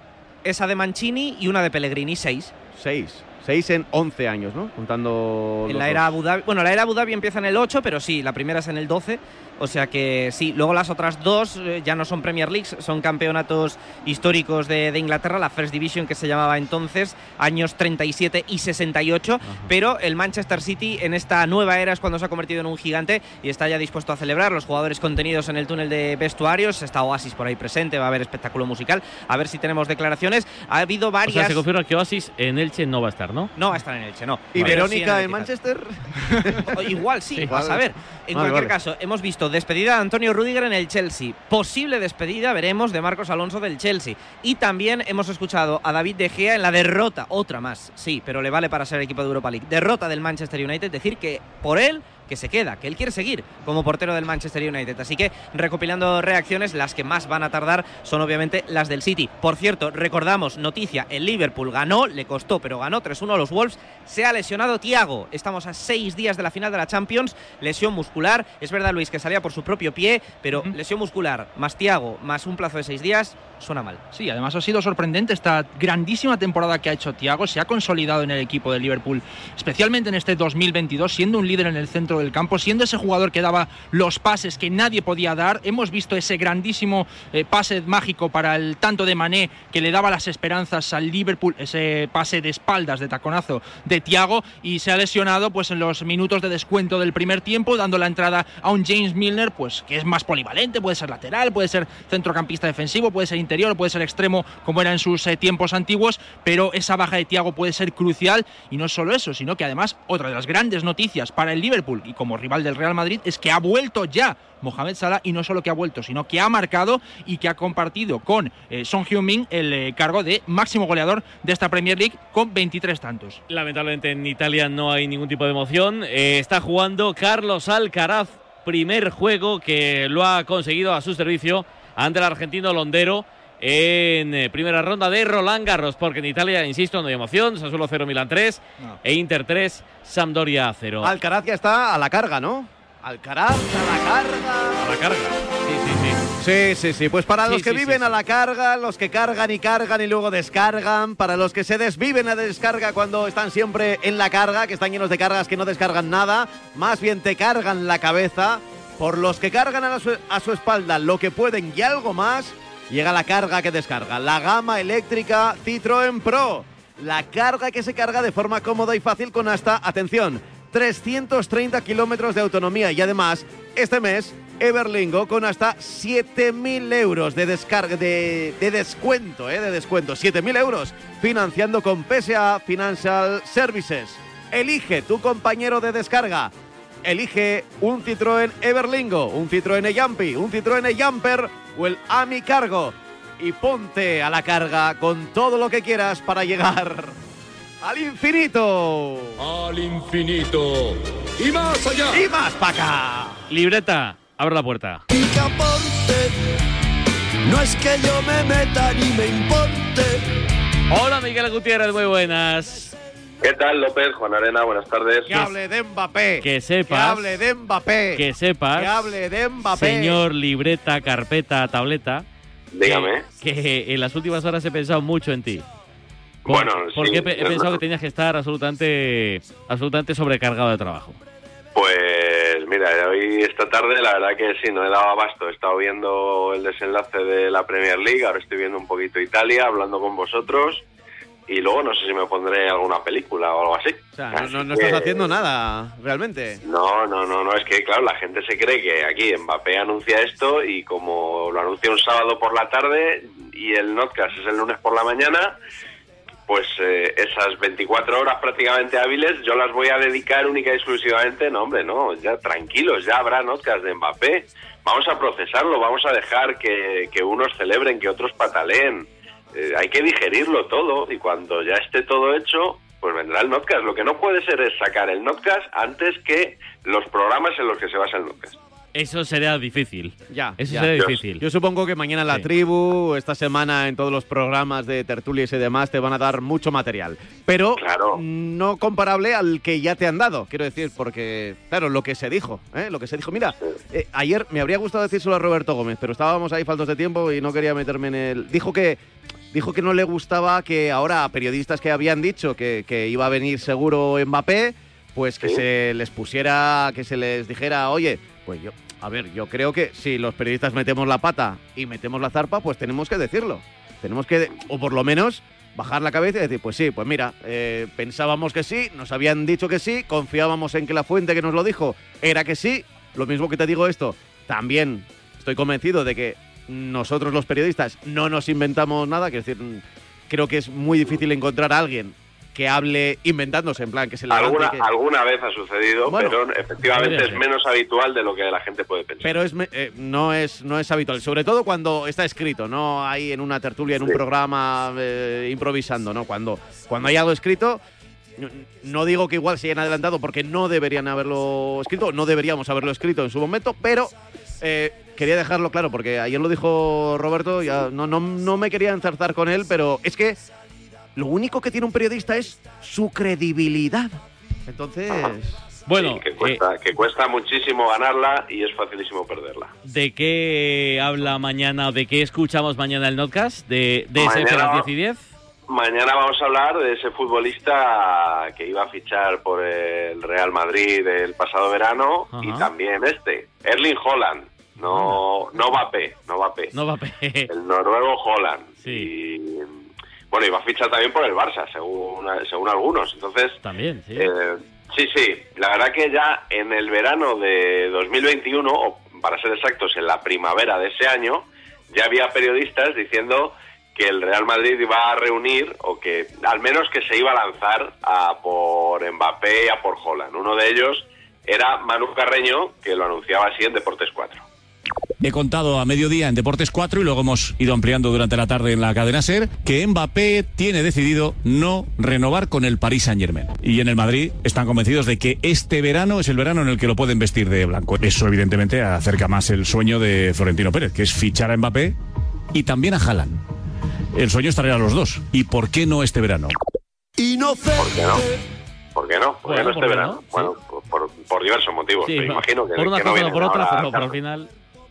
esa de Mancini y una de Pellegrini, 6. 6 en 11 años, ¿no? Contando en la era Abu Dhabi. Bueno, la era Abu Dhabi empieza en el 8, pero sí, la primera es en el 12. O sea que sí, luego las otras dos ya no son Premier Leagues, son campeonatos históricos de Inglaterra, la First Division que se llamaba entonces, años 37 y 68, pero el Manchester City en esta nueva era es cuando se ha convertido en un gigante y está ya dispuesto a celebrar, los jugadores contenidos en el túnel de vestuarios, está Oasis por ahí presente, va a haber espectáculo musical, a ver si tenemos declaraciones, ha habido varias... O sea, se confirma que Oasis en Elche no va a estar, ¿no? No va a estar en Elche, no. ¿Y Verónica sí en Manchester? Igual sí, vas a ver. En cualquier caso, hemos visto despedida de Antonio Rüdiger en el Chelsea, posible despedida, veremos, de Marcos Alonso del Chelsea, y también hemos escuchado a David De Gea en la derrota, otra más, sí, pero le vale para ser equipo de Europa League, derrota del Manchester United, decir que por él que se queda, que él quiere seguir como portero del Manchester United. Así que, recopilando reacciones, las que más van a tardar son obviamente las del City. Por cierto, recordamos, noticia, el Liverpool ganó, le costó, pero ganó 3-1 a los Wolves. Se ha lesionado Thiago. Estamos a 6 días de la final de la Champions. Lesión muscular. Es verdad, Luis, que salía por su propio pie, pero lesión muscular, más Thiago, más un plazo de 6 días, suena mal. Sí, además ha sido sorprendente esta grandísima temporada que ha hecho Thiago. Se ha consolidado en el equipo de Liverpool, especialmente en este 2022, siendo un líder en el centro del campo, siendo ese jugador que daba los pases que nadie podía dar. Hemos visto ese grandísimo pase mágico para el tanto de Mané que le daba las esperanzas al Liverpool, ese pase de espaldas de taconazo de Thiago, y se ha lesionado pues en los minutos de descuento del primer tiempo, dando la entrada a un James Milner pues que es más polivalente, puede ser lateral, puede ser centrocampista defensivo, puede ser interior, puede ser extremo como era en sus tiempos antiguos, pero esa baja de Thiago puede ser crucial. Y no solo eso, sino que además otra de las grandes noticias para el Liverpool y como rival del Real Madrid es que ha vuelto ya Mohamed Salah, y no solo que ha vuelto, sino que ha marcado y que ha compartido con Son Heung-min el cargo de máximo goleador de esta Premier League con 23 tantos. Lamentablemente en Italia no hay ningún tipo de emoción. Está jugando Carlos Alcaraz, primer juego que lo ha conseguido a su servicio ante el argentino Londero en primera ronda de Roland Garros, porque en Italia, insisto, no hay emoción. Sassuolo 0, Milan 3 e Inter 3, Sampdoria 0. Alcaraz ya está a la carga, ¿no? Alcaraz a la carga. la carga. Sí. Pues para los que viven sí. a la carga, los que cargan y luego descargan, para los que se desviven a descarga cuando están siempre en la carga, que están llenos de cargas que no descargan nada, más bien te cargan la cabeza. Por los que cargan a su espalda lo que pueden y algo más, llega la carga que descarga. La gama eléctrica Citroën Pro. La carga que se carga de forma cómoda y fácil con hasta, atención, 330 kilómetros de autonomía. Y además, este mes, Everlingo con hasta 7.000 euros de descarga, de descuento, de descuento. 7.000 euros financiando con PSA Financial Services. Elige tu compañero de descarga. Elige un Citroën Everlingo, un Citroën e-Jumpy, un Citroën e-Jumper o el Ami Cargo. Y ponte a la carga con todo lo que quieras para llegar al infinito. Al infinito. Y más allá. Y más para acá. Libreta, abre la puerta. Picaporte. No es que yo me meta ni me importe. Hola, Miguel Gutiérrez, muy buenas. ¿Qué tal, López? Juan Arena, buenas tardes. Que hable de Mbappé. Que sepas. Que hable de Mbappé. Que sepas. Que hable de Mbappé. Señor libreta, carpeta, tableta. Dígame. Que en las últimas horas he pensado mucho en ti. Porque he pensado que tenías que estar absolutamente sobrecargado de trabajo. Pues mira, hoy esta tarde la verdad que sí, no he dado abasto. He estado viendo el desenlace de la Premier League, ahora estoy viendo un poquito Italia, hablando con vosotros. Y luego no sé si me pondré alguna película o algo así. O sea, no estás haciendo nada, realmente. No, es que claro, la gente se cree que aquí Mbappé anuncia esto y como lo anuncia un sábado por la tarde y el Notcast es el lunes por la mañana, pues esas 24 horas prácticamente hábiles yo las voy a dedicar única y exclusivamente, ya tranquilos, ya habrá Notcast de Mbappé. Vamos a procesarlo, vamos a dejar que unos celebren, que otros pataleen. Hay que digerirlo todo y cuando ya esté todo hecho, pues vendrá el Notcast. Lo que no puede ser es sacar el Notcast antes que los programas en los que se basa el Notcast. Eso sería difícil. Sería difícil. Yo supongo que mañana en la tribu, esta semana en todos los programas de tertulias y demás, te van a dar mucho material. Pero no comparable al que ya te han dado, quiero decir, porque, claro, lo que se dijo. Mira, ayer me habría gustado decírselo a Roberto Gómez, pero estábamos ahí faltos de tiempo y no quería meterme en el... Dijo que no le gustaba que ahora a periodistas que habían dicho que iba a venir seguro Mbappé, pues que se les pusiera, que se les dijera, oye, pues yo creo que si los periodistas metemos la pata y metemos la zarpa, pues tenemos que decirlo. Tenemos que, o por lo menos, bajar la cabeza y decir, pues sí, pues mira, pensábamos que sí, nos habían dicho que sí, confiábamos en que la fuente que nos lo dijo era que sí. Lo mismo que te digo esto, también estoy convencido de que nosotros los periodistas no nos inventamos nada, quiero decir, creo que es muy difícil encontrar a alguien que hable inventándose, en plan, que se levante. Alguna vez ha sucedido, pero efectivamente es menos habitual de lo que la gente puede pensar. Pero no es habitual, sobre todo cuando está escrito, no hay en una tertulia, en un programa improvisando, ¿no? Cuando hay algo escrito, no digo que igual se hayan adelantado porque no deberían haberlo escrito, no deberíamos haberlo escrito en su momento, pero quería dejarlo claro porque ayer lo dijo Roberto, ya no me quería enzarzar con él, pero es que lo único que tiene un periodista es su credibilidad. Entonces, bueno, sí, que cuesta muchísimo ganarla y es facilísimo perderla. ¿De qué habla mañana o de qué escuchamos mañana el Notcast? ¿De ese las 10 y 10? Mañana vamos a hablar de ese futbolista que iba a fichar por el Real Madrid el pasado verano. Ajá. Y también Erling Haaland, no Mbappé. El noruego Haaland. Sí. Y bueno, iba a fichar también por el Barça, según algunos. Entonces, también, sí. Sí. La verdad que ya en el verano de 2021, o para ser exactos, en la primavera de ese año, ya había periodistas diciendo que el Real Madrid iba a reunir, o que al menos que se iba a lanzar a por Mbappé y a por Haaland. Uno de ellos era Manu Carreño, que lo anunciaba así en Deportes 4. He contado a mediodía en Deportes 4 y luego hemos ido ampliando durante la tarde en la cadena SER que Mbappé tiene decidido no renovar con el Paris Saint-Germain. Y en el Madrid están convencidos de que este verano es el verano en el que lo pueden vestir de blanco. Eso evidentemente acerca más el sueño de Florentino Pérez, que es fichar a Mbappé y también a Haaland. El sueño es traer a los dos. ¿Y por qué no este verano? ¿Por qué no? ¿Por qué no este verano? Sí. Bueno, por diversos motivos. Sí, pero imagino que por una que cosa no o por otra, ahora, pero al final...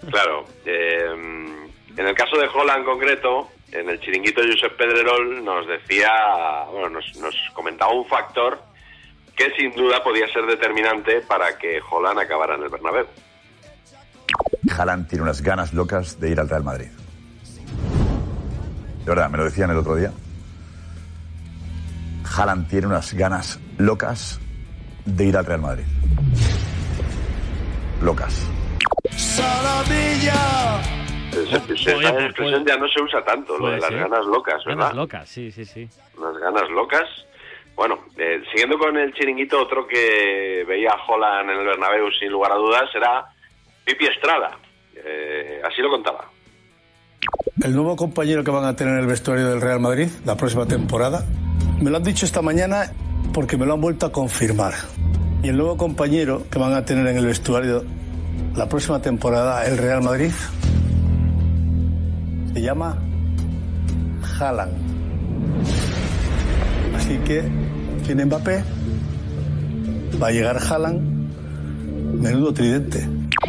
Claro. En el caso de Haaland en concreto, en el chiringuito Josep Pedrerol nos decía, bueno, nos comentaba un factor que sin duda podía ser determinante para que Haaland acabara en el Bernabéu. Haaland tiene unas ganas locas de ir al Real Madrid. De verdad, me lo decían el otro día. Haaland tiene unas ganas locas de ir al Real Madrid. Locas. ¡Salamilla! Esa expresión ya no se usa tanto, lo de las ganas locas, ¿verdad? Ganas locas, sí. Las ganas locas. Bueno, siguiendo con el chiringuito, otro que veía a Haaland en el Bernabéu sin lugar a dudas era Pipi Estrada. Así lo contaba. El nuevo compañero que van a tener en el vestuario del Real Madrid la próxima temporada, me lo han dicho esta mañana porque me lo han vuelto a confirmar. Y el nuevo compañero que van a tener en el vestuario la próxima temporada el Real Madrid se llama Haaland. Así que tiene Mbappé, va a llegar Haaland, menudo tridente.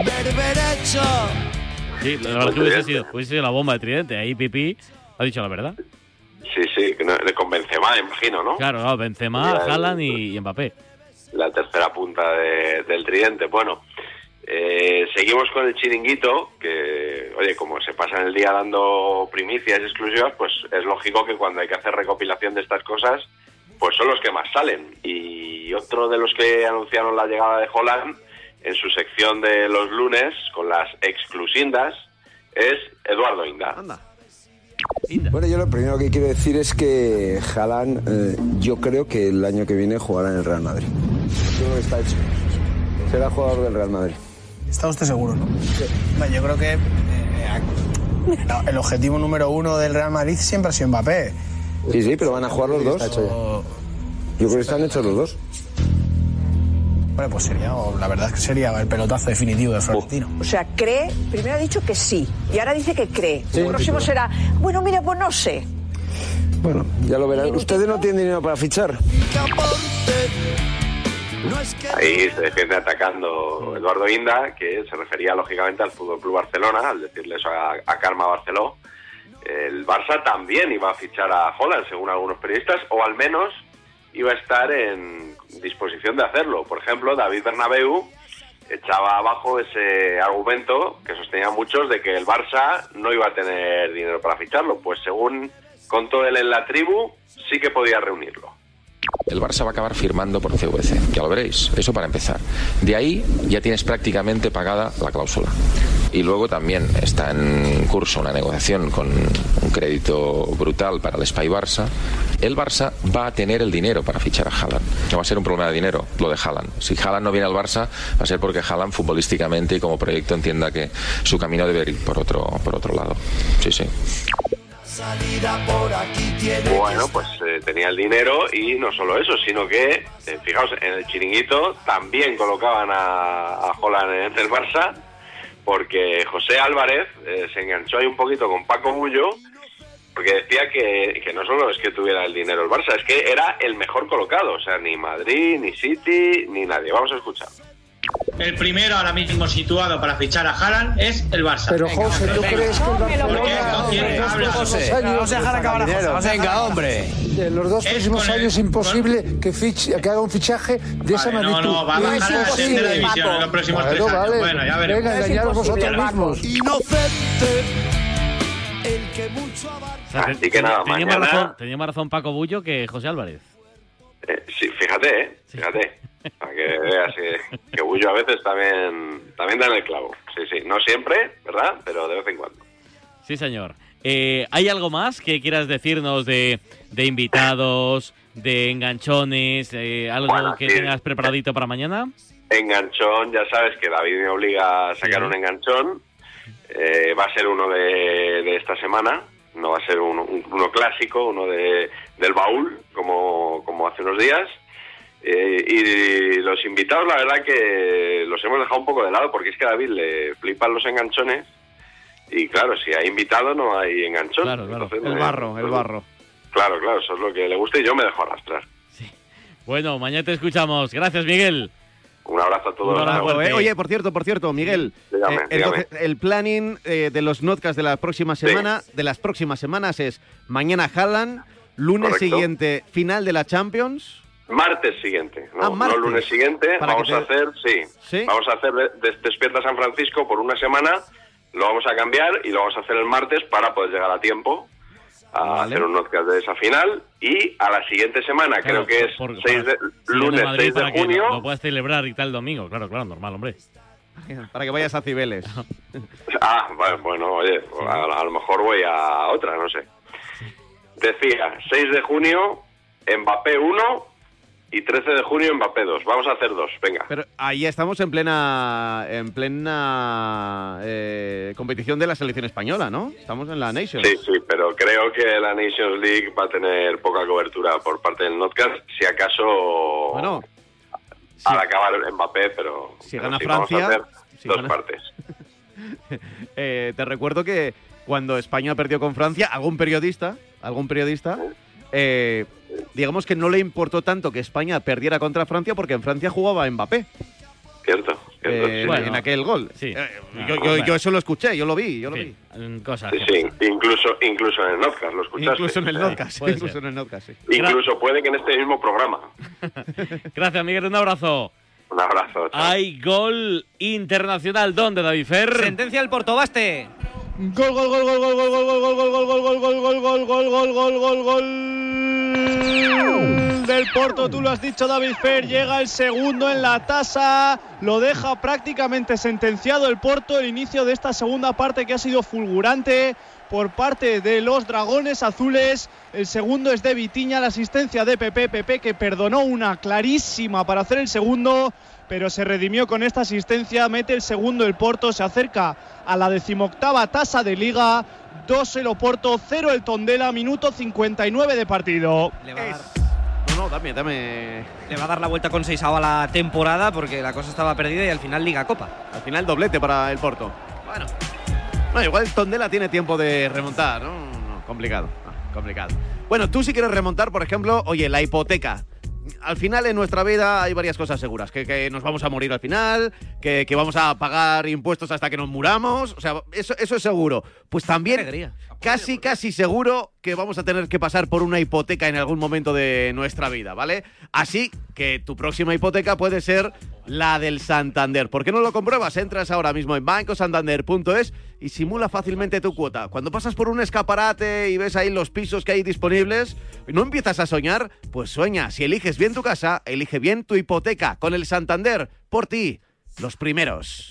Sí, la verdad que hubiese sido la bomba de tridente. Ahí Pipi ha dicho la verdad. Sí, le con Benzema, imagino, ¿no? Claro, Benzema, Haaland y Mbappé. La tercera punta del tridente. Bueno, seguimos con el chiringuito, que, oye, como se pasa el día dando primicias exclusivas, pues es lógico que cuando hay que hacer recopilación de estas cosas, pues son los que más salen. Y otro de los que anunciaron la llegada de Haaland en su sección de los lunes, con las exclusindas, es Eduardo Inda. Bueno, yo lo primero que quiero decir es que Haaland, yo creo que el año que viene jugará en el Real Madrid. Yo creo que está hecho. Será jugador del Real Madrid. ¿Está usted seguro, no? Sí. Bueno, yo creo que el objetivo número uno del Real Madrid siempre ha sido Mbappé. Sí, pero van a jugar los dos. Yo creo que están hechos los dos. Bueno, pues la verdad es que sería el pelotazo definitivo de Florentino. O sea, cree, primero ha dicho que sí, y ahora dice que cree. Sí, el próximo será, bueno, mira, pues no sé. Bueno, ya lo verán. ¿Ustedes no tienen dinero para fichar? Ahí se defiende atacando Eduardo Inda, que se refería lógicamente al FC Barcelona, al decirle eso a Carme Barceló. El Barça también iba a fichar a Haaland, según algunos periodistas, o al menos iba a estar en disposición de hacerlo. Por ejemplo, David Bernabéu echaba abajo ese argumento que sostenían muchos de que el Barça no iba a tener dinero para ficharlo. Pues según contó él en La Tribu, sí que podía reunirlo. El Barça va a acabar firmando por CVC, ya lo veréis, eso para empezar. De ahí ya tienes prácticamente pagada la cláusula. Y luego también está en curso una negociación con un crédito brutal para el Espai Barça. El Barça va a tener el dinero para fichar a Haaland. No va a ser un problema de dinero lo de Haaland. Si Haaland no viene al Barça, va a ser porque Haaland futbolísticamente y como proyecto entienda que su camino debe ir por otro lado. Sí. Bueno, pues tenía el dinero y no solo eso, sino que, fijaos, en el chiringuito también colocaban a Haaland en el Barça, porque José Álvarez se enganchó ahí un poquito con Paco Bullo, porque decía que no solo es que tuviera el dinero el Barça, es que era el mejor colocado, o sea, ni Madrid, ni City, ni nadie. Vamos a escuchar. El primero ahora mismo situado para fichar a Haaland es el Barça. Pero José, ¿tú crees que Venga, hombre. En los dos próximos años es imposible que haga un fichaje de esa magnitud? No, va a bajar a la tercera división en los próximos 3 años. Vale. Bueno, ya veremos. Venga, engañaros vosotros mismos. Inocente, el que mucho abarca. Así que nada, tenía más razón Paco Bullo que José Álvarez. Sí, fíjate. Para que veas que Bullo a veces también da en el clavo. Sí, no siempre, ¿verdad? Pero de vez en cuando. Sí, señor. ¿Hay algo más que quieras decirnos de invitados, de enganchones, algo que tengas preparadito para mañana? Enganchón, ya sabes que David me obliga a sacar un enganchón. Va a ser uno de esta semana. No va a ser uno clásico, uno del baúl, como hace unos días. Y los invitados, la verdad que los hemos dejado un poco de lado, porque es que a David le flipan los enganchones. Y claro, si hay invitado no hay enganchón. Claro. Entonces, el barro. Claro, eso es lo que le gusta y yo me dejo arrastrar. Sí. Bueno, mañana te escuchamos. Gracias, Miguel. Un abrazo a todos. Oye, por cierto, Miguel, Dígame. entonces, el planning de los Notcast de la próxima semana, de las próximas semanas es mañana Haaland, lunes Correcto. siguiente final de la Champions. Martes siguiente, no martes. no lunes siguiente. Para Vamos que a hacer, ¿Sí? vamos a hacer Despierta San Francisco por una semana, lo vamos a cambiar y lo vamos a hacer el martes para poder llegar a tiempo a hacer un podcast de esa final. Y a la siguiente semana, Claro, creo que es lunes Madrid 6 de para que junio. lo puedas celebrar y tal el domingo. Claro, normal, hombre. Para que vayas a Cibeles. Bueno, oye, a lo mejor voy a otra, no sé. Decía, 6 de junio, Mbappé 1 y 13 de junio, Mbappé 2. Vamos a hacer 2, venga. Pero ahí estamos en plena competición de la selección española, ¿no? Estamos en la Nations. Sí, pero creo que la Nations League va a tener poca cobertura por parte del Notcast, si acaso al acabar Mbappé, pero si gana sí, Francia, vamos a hacer si dos gana- partes. Te recuerdo que cuando España perdió con Francia, algún periodista, digamos que no le importó tanto que España perdiera contra Francia porque en Francia jugaba Mbappé. Cierto. Sí. En aquel gol. Sí. Yo eso lo escuché, yo lo vi. Cosas. Sí, incluso en el Notcast, lo escuchaste. Incluso en el Notcast, puede incluso ser. en el Notcast, sí. Incluso puede que en este mismo programa. Gracias, Miguel, un abrazo. Un abrazo. Hay gol internacional. ¿Dónde, David Fer? Sentencia al Portobaste. Gol, gol, gol, gol, gol, gol, gol, gol, gol, gol, gol, gol, gol, gol, gol, gol, gol, gol, gol del Porto, tú lo has dicho, David Fer, llega el segundo en la tasa, lo deja prácticamente sentenciado el Porto, el inicio de esta segunda parte que ha sido fulgurante por parte de los Dragones Azules. El segundo es de Vitinha, la asistencia de Pepe que perdonó una clarísima para hacer el segundo, pero se redimió con esta asistencia, mete el segundo el Porto, se acerca a la 18ª tasa de Liga. 2 el Oporto, 0 el Tondela, minuto 59 de partido. Le va a dar... No, dame. Le va a dar la vuelta con Seixao a la temporada porque la cosa estaba perdida y al final Liga Copa. Al final doblete para el Porto. Bueno, igual Tondela tiene tiempo de remontar, ¿no? Complicado. Bueno, tú si quieres remontar, por ejemplo, oye, la hipoteca. Al final en nuestra vida hay varias cosas seguras, que nos vamos a morir al final, que vamos a pagar impuestos hasta que nos muramos, o sea, eso es seguro. Pues también casi seguro que vamos a tener que pasar por una hipoteca en algún momento de nuestra vida, ¿vale? Así que tu próxima hipoteca puede ser la del Santander. ¿Por qué no lo compruebas? Entras ahora mismo en bancosantander.es y simula fácilmente tu cuota. Cuando pasas por un escaparate y ves ahí los pisos que hay disponibles, ¿no empiezas a soñar? Pues sueña. Si eliges bien tu casa, elige bien tu hipoteca. Con el Santander, por ti, los primeros.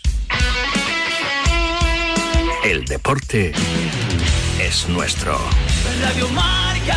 El deporte es nuestro. Radio Marca.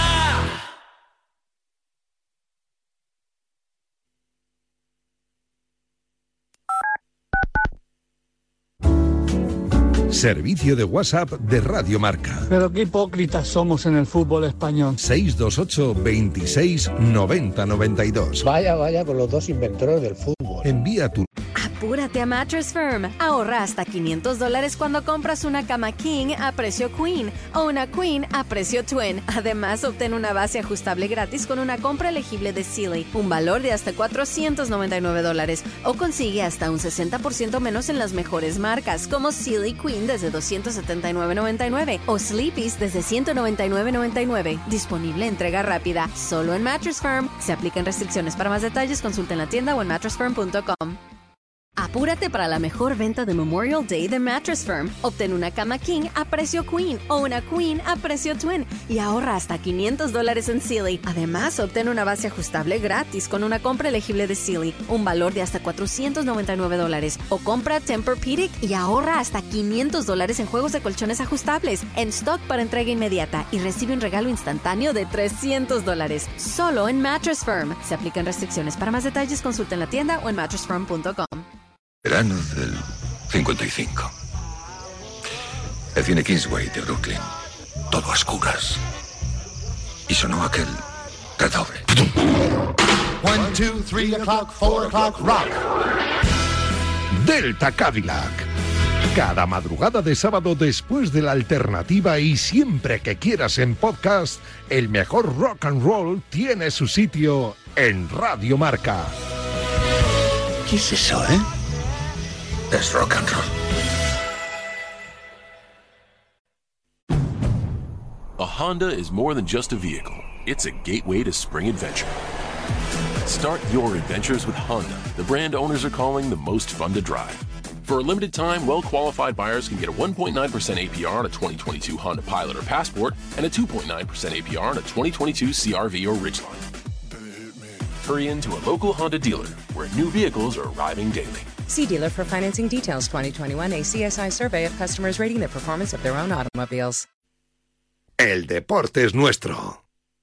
Servicio de WhatsApp de Radio Marca. Pero qué hipócritas somos en el fútbol español. 628 26 90 92. Vaya, con los dos inventores del fútbol. Envía tu... Apúrate a Mattress Firm. Ahorra hasta $500 cuando compras una cama King a precio Queen o una Queen a precio Twin. Además, obtén una base ajustable gratis con una compra elegible de Sealy, un valor de hasta $499, o consigue hasta un 60% menos en las mejores marcas, como Sealy Queen desde $279.99 o Sleepy's desde $199.99. Disponible entrega rápida, solo en Mattress Firm. Se aplican restricciones. Para más detalles, consulta en la tienda o en mattressfirm.com. Apúrate para la mejor venta de Memorial Day de Mattress Firm. Obtén una cama King a precio Queen o una Queen a precio Twin y ahorra hasta $500 en Sealy. Además, obtén una base ajustable gratis con una compra elegible de Sealy, un valor de hasta $499, o compra Tempur-Pedic y ahorra hasta $500 en juegos de colchones ajustables en stock para entrega inmediata y recibe un regalo instantáneo de $300. Solo en Mattress Firm. Se aplican restricciones. Para más detalles, consulta en la tienda o en mattressfirm.com. Verano del 55. El cine Kingsway de Brooklyn. Todo a oscuras. Y sonó aquel redoble. 1, 2, 3 o'clock, 4 o'clock, rock. Delta Cadillac. Cada madrugada de sábado después de la alternativa y siempre que quieras en podcast, el mejor rock and roll tiene su sitio en Radio Marca. ¿Qué es eso, Es rock and roll. A Honda is more than just a vehicle. It's a gateway to spring adventure. Start your adventures with Honda, the brand owners are calling the most fun to drive. For a limited time, well-qualified buyers can get a 1.9% APR on a 2022 Honda Pilot or Passport and a 2.9% APR on a 2022 CR-V or Ridgeline. Hurry into a local Honda dealer where new vehicles are arriving daily. See dealer for financing details. 2021 ACSI survey of customers rating the performance of their own automobiles. El deporte es nuestro.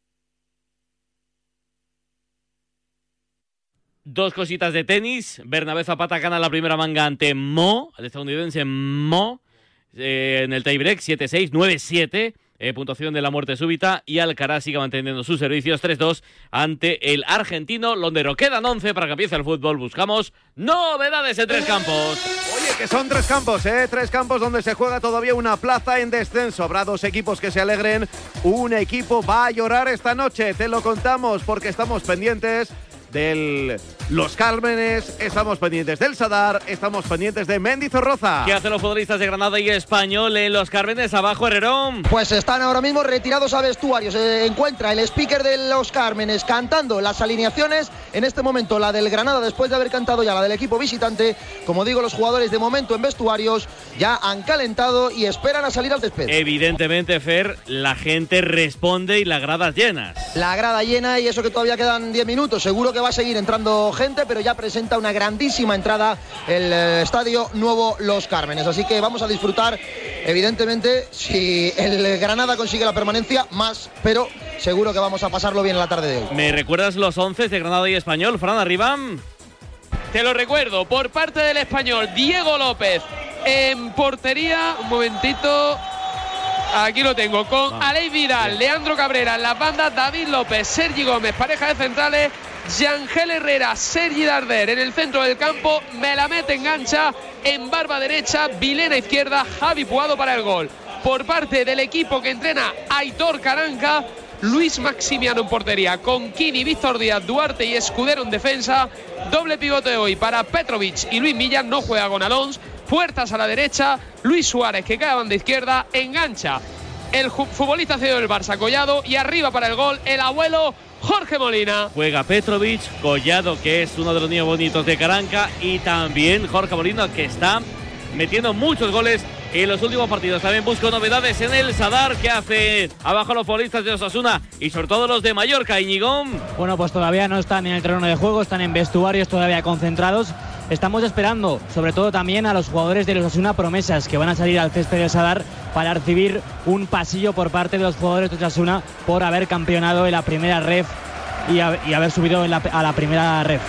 Dos cositas de tenis. Bernabé Zapata gana la primera manga ante Mo, el estadounidense Mo, en el tiebreak 7-6, 9-7. Puntuación de la muerte súbita, y Alcaraz sigue manteniendo sus servicios 3-2 ante el argentino Londero. Quedan 11 para que empiece el fútbol. Buscamos novedades en tres campos. Oye, que son tres campos, tres campos donde se juega todavía una plaza en descenso. Habrá dos equipos que se alegren. Un equipo va a llorar esta noche. Te lo contamos porque estamos pendientes del Los Cármenes, estamos pendientes del Sadar, estamos pendientes de Mendizorroza. ¿Qué hacen los futbolistas de Granada y Español en Los Cármenes? Abajo, Herrerón. Pues están ahora mismo retirados a vestuarios. Se encuentra el speaker de Los Cármenes cantando las alineaciones. En este momento la del Granada, después de haber cantado ya la del equipo visitante. Como digo, los jugadores de momento en vestuarios ya han calentado y esperan a salir al césped. Evidentemente, Fer, la gente responde y las gradas llenas. La grada llena, y eso que todavía quedan 10 minutos. Seguro que va a seguir entrando gente, pero ya presenta una grandísima entrada el estadio nuevo Los Cármenes. Así que vamos a disfrutar, evidentemente, si el Granada consigue la permanencia, más, pero seguro que vamos a pasarlo bien en la tarde de hoy. ¿Me recuerdas los 11 de Granada y Español, Fran, arriba? Te lo recuerdo, por parte del Español, Diego López en portería, un momentito. Aquí lo tengo, con Aleix Vidal, Leandro Cabrera en las bandas, David López, Sergi Gómez, pareja de centrales, Yangel Herrera, Sergi Darder en el centro del campo, Melamed engancha, en barba derecha, Vilena izquierda, Javi Puado para el gol. Por parte del equipo que entrena Aitor Caranca, Luis Maximiano en portería, con Kini, Víctor Díaz, Duarte y Escudero en defensa. Doble pivote hoy para Petrovic y Luis Millán, no juega con Alons. Puertas a la derecha, Luis Suárez, que cae a banda izquierda, engancha el futbolista cedido del Barça, Collado, y arriba para el gol, el abuelo Jorge Molina. Juega Petrovic, Collado, que es uno de los niños bonitos de Caranca, y también Jorge Molina, que está metiendo muchos goles en los últimos partidos. También busco novedades en el Sadar, que hace abajo los futbolistas de Osasuna y sobre todo los de Mallorca. Iñigón. Bueno, pues todavía no están en el terreno de juego, están en vestuarios todavía concentrados. Estamos esperando, sobre todo también a los jugadores de los Osasuna promesas, que van a salir al césped del Sadar para recibir un pasillo por parte de los jugadores de Osasuna por haber campeonado en la primera ref y haber subido a la primera ref.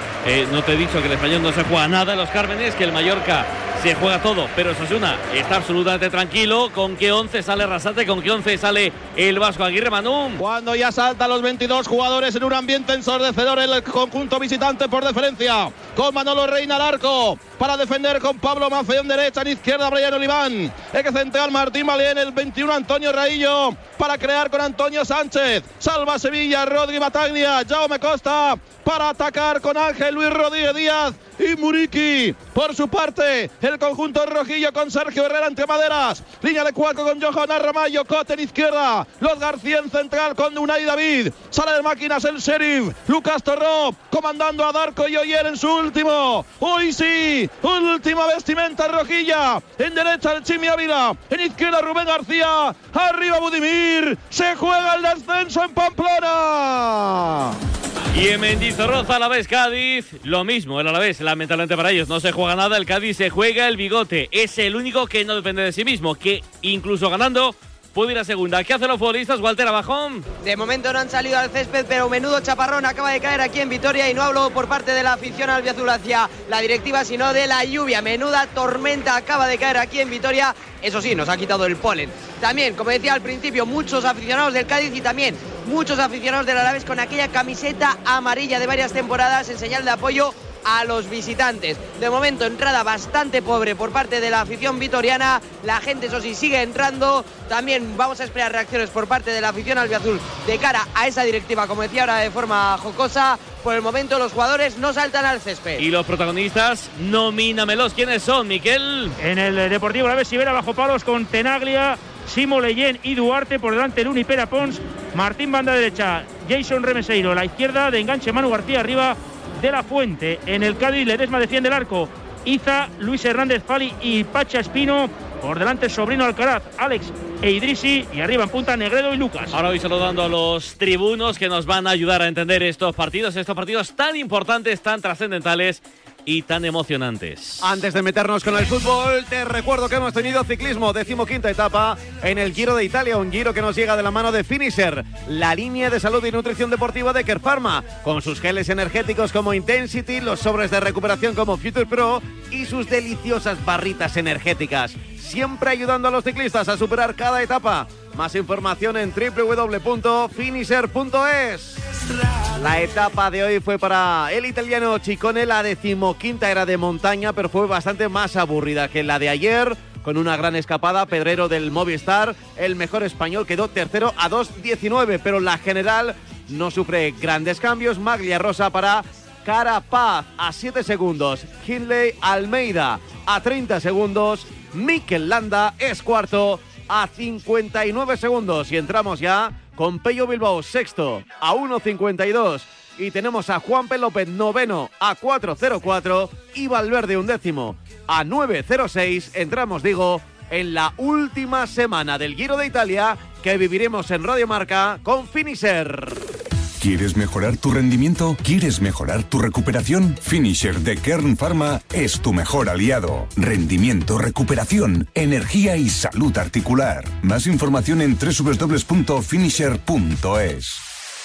No te he dicho que el Español no se juega nada en Los Cármenes, que el Mallorca se juega todo, pero Osasuna está absolutamente tranquilo. ¿Con qué 11 sale Arrasate? ¿Con qué 11 sale el Vasco Aguirre, Manu? Cuando ya saltan los 22 jugadores en un ambiente ensordecedor, el conjunto visitante por deferencia, con Manolo Reina al arco, para defender con Pablo Maffeo en derecha, en izquierda Brian Oliván, eje central Martín Malén, el 21 Antonio Raillo, para crear con Antonio Sánchez, Salva Sevilla, Rodri Bataglia, Jaume Costa, para atacar con Ángel Luis Rodríguez Díaz y Muriqui. Por su parte, el conjunto rojillo con Sergio Herrera entre maderas, línea de cuatro con Johanna Ramallo, Cote en izquierda, Los García en central con Unai David, sala de máquinas el Sheriff, Lucas Torró comandando a Darko y Oyer en su último, hoy sí, última vestimenta rojilla, en derecha el Chimi Ávila, en izquierda Rubén García, arriba Budimir, se juega el descenso en Pamplona. Y en Mendizorroza, Alavés Cádiz, lo mismo, el Alavés, lamentablemente para ellos no se juega nada, el Cádiz se juega el bigote, es el único que no depende de sí mismo, que incluso ganando puede ir a segunda. ¿Qué hacen los futbolistas, Walter Abajón? De momento no han salido al césped, pero menudo chaparrón acaba de caer aquí en Vitoria, y no hablo por parte de la afición albiazul hacia la directiva, sino de la lluvia. Menuda tormenta acaba de caer aquí en Vitoria. Eso sí, nos ha quitado el polen. También, como decía al principio, muchos aficionados del Cádiz y también muchos aficionados del Alavés con aquella camiseta amarilla de varias temporadas en señal de apoyo a los visitantes. De momento, entrada bastante pobre por parte de la afición vitoriana. La gente, eso sí, sigue entrando. También vamos a esperar reacciones por parte de la afición albiazul de cara a esa directiva, como decía ahora de forma jocosa. por el momento los jugadores no saltan al césped. Y los protagonistas, nomínamelos. ¿Quiénes son, Miquel? En el Deportivo Alavés Sibera bajo palos con Tenaglia, Simo Leyen y Duarte, por delante Luni Pera Pons, Martín banda derecha, Jason Remeseiro a la izquierda, de enganche Manu García arriba de la Fuente. En el Cádiz Ledesma defiende el arco, Iza, Luis Hernández Fali y Pacha Espino, por delante Sobrino Alcaraz, Alex e Idrisi, y arriba en punta Negredo y Lucas. Ahora voy saludando a los tribunos que nos van a ayudar a entender estos partidos tan importantes, tan trascendentales y tan emocionantes. Antes de meternos con el fútbol, te recuerdo que hemos tenido ciclismo, 15ª etapa en el Giro de Italia, un Giro que nos llega de la mano de Finisher, la línea de salud y nutrición deportiva de Kerpharma, con sus geles energéticos como Intensity, los sobres de recuperación como Future Pro y sus deliciosas barritas energéticas, siempre ayudando a los ciclistas a superar cada etapa. Más información en www.finisher.es. La etapa de hoy fue para el italiano Ciccone, la 15ª era de montaña, pero fue bastante más aburrida que la de ayer, con una gran escapada. Pedrero del Movistar, el mejor español, quedó tercero a 2:19, pero la general no sufre grandes cambios. Maglia Rosa para Carapaz a 7 segundos, Hindley Almeida a 30 segundos, Mikel Landa es cuarto a 59 segundos, y entramos ya con Pello Bilbao sexto a 1:52, y tenemos a Juanpe López noveno a 4:04 y Valverde undécimo a 9:06. Entramos, digo, en la última semana del Giro de Italia que viviremos en Radio Marca con Finisher. ¿Quieres mejorar tu rendimiento? ¿Quieres mejorar tu recuperación? Finisher de Kern Pharma es tu mejor aliado. Rendimiento, recuperación, energía y salud articular. Más información en www.finisher.es.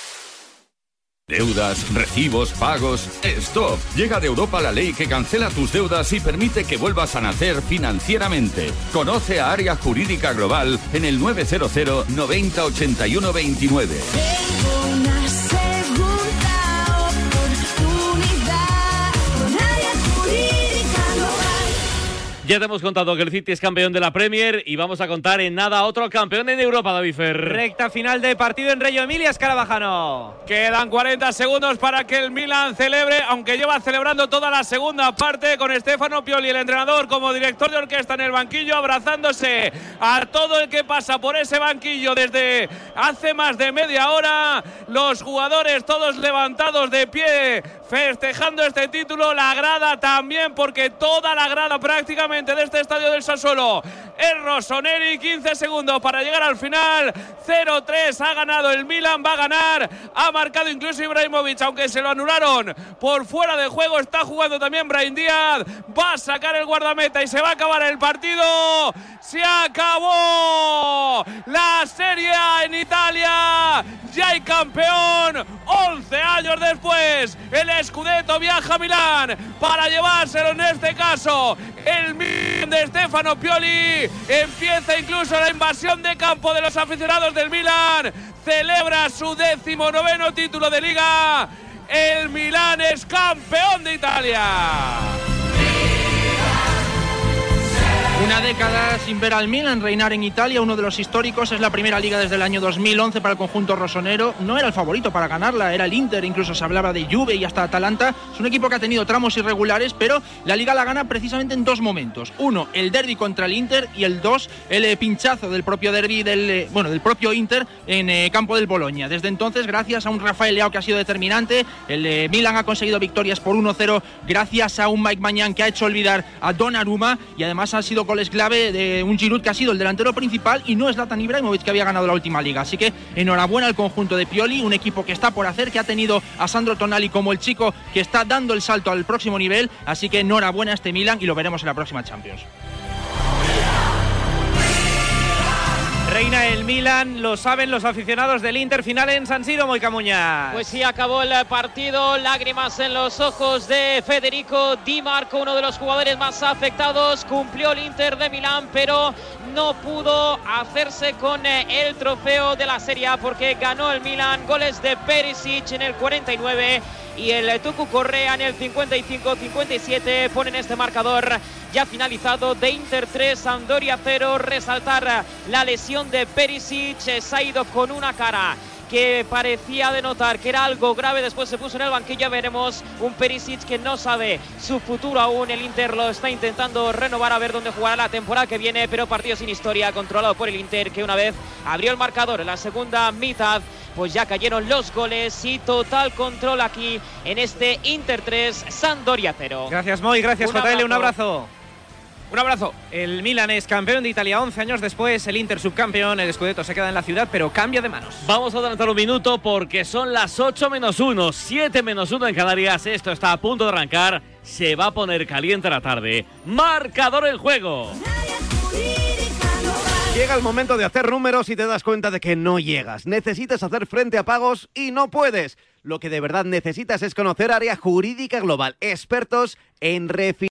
Deudas, recibos, pagos... ¡Stop! Llega de Europa la ley que cancela tus deudas y permite que vuelvas a nacer financieramente. Conoce a Área Jurídica Global en el 900 90 81 29. Ya te hemos contado que el City es campeón de la Premier y vamos a contar en nada otro campeón en Europa, David Fer. Recta final de partido en Reggio Emilia, Escarabajano. Quedan 40 segundos para que el Milan celebre, aunque lleva celebrando toda la segunda parte, con Stefano Pioli, el entrenador, como director de orquesta en el banquillo, abrazándose a todo el que pasa por ese banquillo desde hace más de media hora. Los jugadores todos levantados de pie, festejando este título. La grada también, porque toda la grada prácticamente de este estadio del Sassuolo es Rossoneri. 15 segundos para llegar al final. 0-3 ha ganado el Milan, va a ganar. Ha marcado incluso Ibrahimovic, aunque se lo anularon por fuera de juego. Está jugando también Brahim Díaz. Va a sacar el guardameta y se va a acabar el partido. Se acabó la Serie A en Italia. Ya hay campeón. 11 años después, el Scudetto viaja a Milán para llevárselo, en este caso el Milan de Stefano Pioli. Empieza incluso la invasión de campo de los aficionados del Milan. Celebra su 19º título de Liga. El Milan es campeón de Italia. Una década sin ver al Milan reinar en Italia, uno de los históricos. Es la primera liga desde el año 2011 para el conjunto rossonero. No era el favorito para ganarla, era el Inter, incluso se hablaba de Juve y hasta Atalanta. Es un equipo que ha tenido tramos irregulares, pero la liga la gana precisamente en dos momentos. Uno, el derbi contra el Inter, y el dos, el pinchazo del propio derbi del propio Inter en campo del Bologna. Desde entonces, gracias a un Rafael Leao que ha sido determinante, el Milan ha conseguido victorias por 1-0 gracias a un Mike Maignan que ha hecho olvidar a Donnarumma, y además ha sido goles clave de un Giroud que ha sido el delantero principal y no es Zlatan Ibrahimovic, que había ganado la última liga. Así que enhorabuena al conjunto de Pioli, un equipo que está por hacer, que ha tenido a Sandro Tonali como el chico que está dando el salto al próximo nivel. Así que enhorabuena a este Milan y lo veremos en la próxima Champions. Reina el Milan, lo saben los aficionados del Inter. Final en San Siro, Moica Muñoz. Pues sí, acabó el partido. Lágrimas en los ojos de Federico Di Marco, uno de los jugadores más afectados. Cumplió el Inter de Milán, pero no pudo hacerse con el trofeo de la Serie A, porque ganó el Milan. Goles de Perisic en el 49 y el Tucu Correa en el 55-57 ponen este marcador ya finalizado de Inter 3, Sampdoria 0. Resaltar la lesión de Perisic, se ha ido con una cara que parecía denotar que era algo grave, después se puso en el banquillo. Veremos un Perisic que no sabe su futuro aún. El Inter lo está intentando renovar, a ver dónde jugará la temporada que viene, pero partido sin historia, controlado por el Inter, que una vez abrió el marcador en la segunda mitad, pues ya cayeron los goles y total control aquí en este Inter 3, Sampdoria 0. Gracias, Moy, gracias, JL, un abrazo. Un abrazo. El Milan es campeón de Italia 11 años después, el Inter subcampeón, el Scudetto se queda en la ciudad, pero cambia de manos. Vamos a adelantar un minuto porque son las 8-1, 7-1 en Canarias. Esto está a punto de arrancar, se va a poner caliente la tarde. Marcador el juego. Llega el momento de hacer números y te das cuenta de que no llegas. Necesitas hacer frente a pagos y no puedes. Lo que de verdad necesitas es conocer Área Jurídica Global, expertos en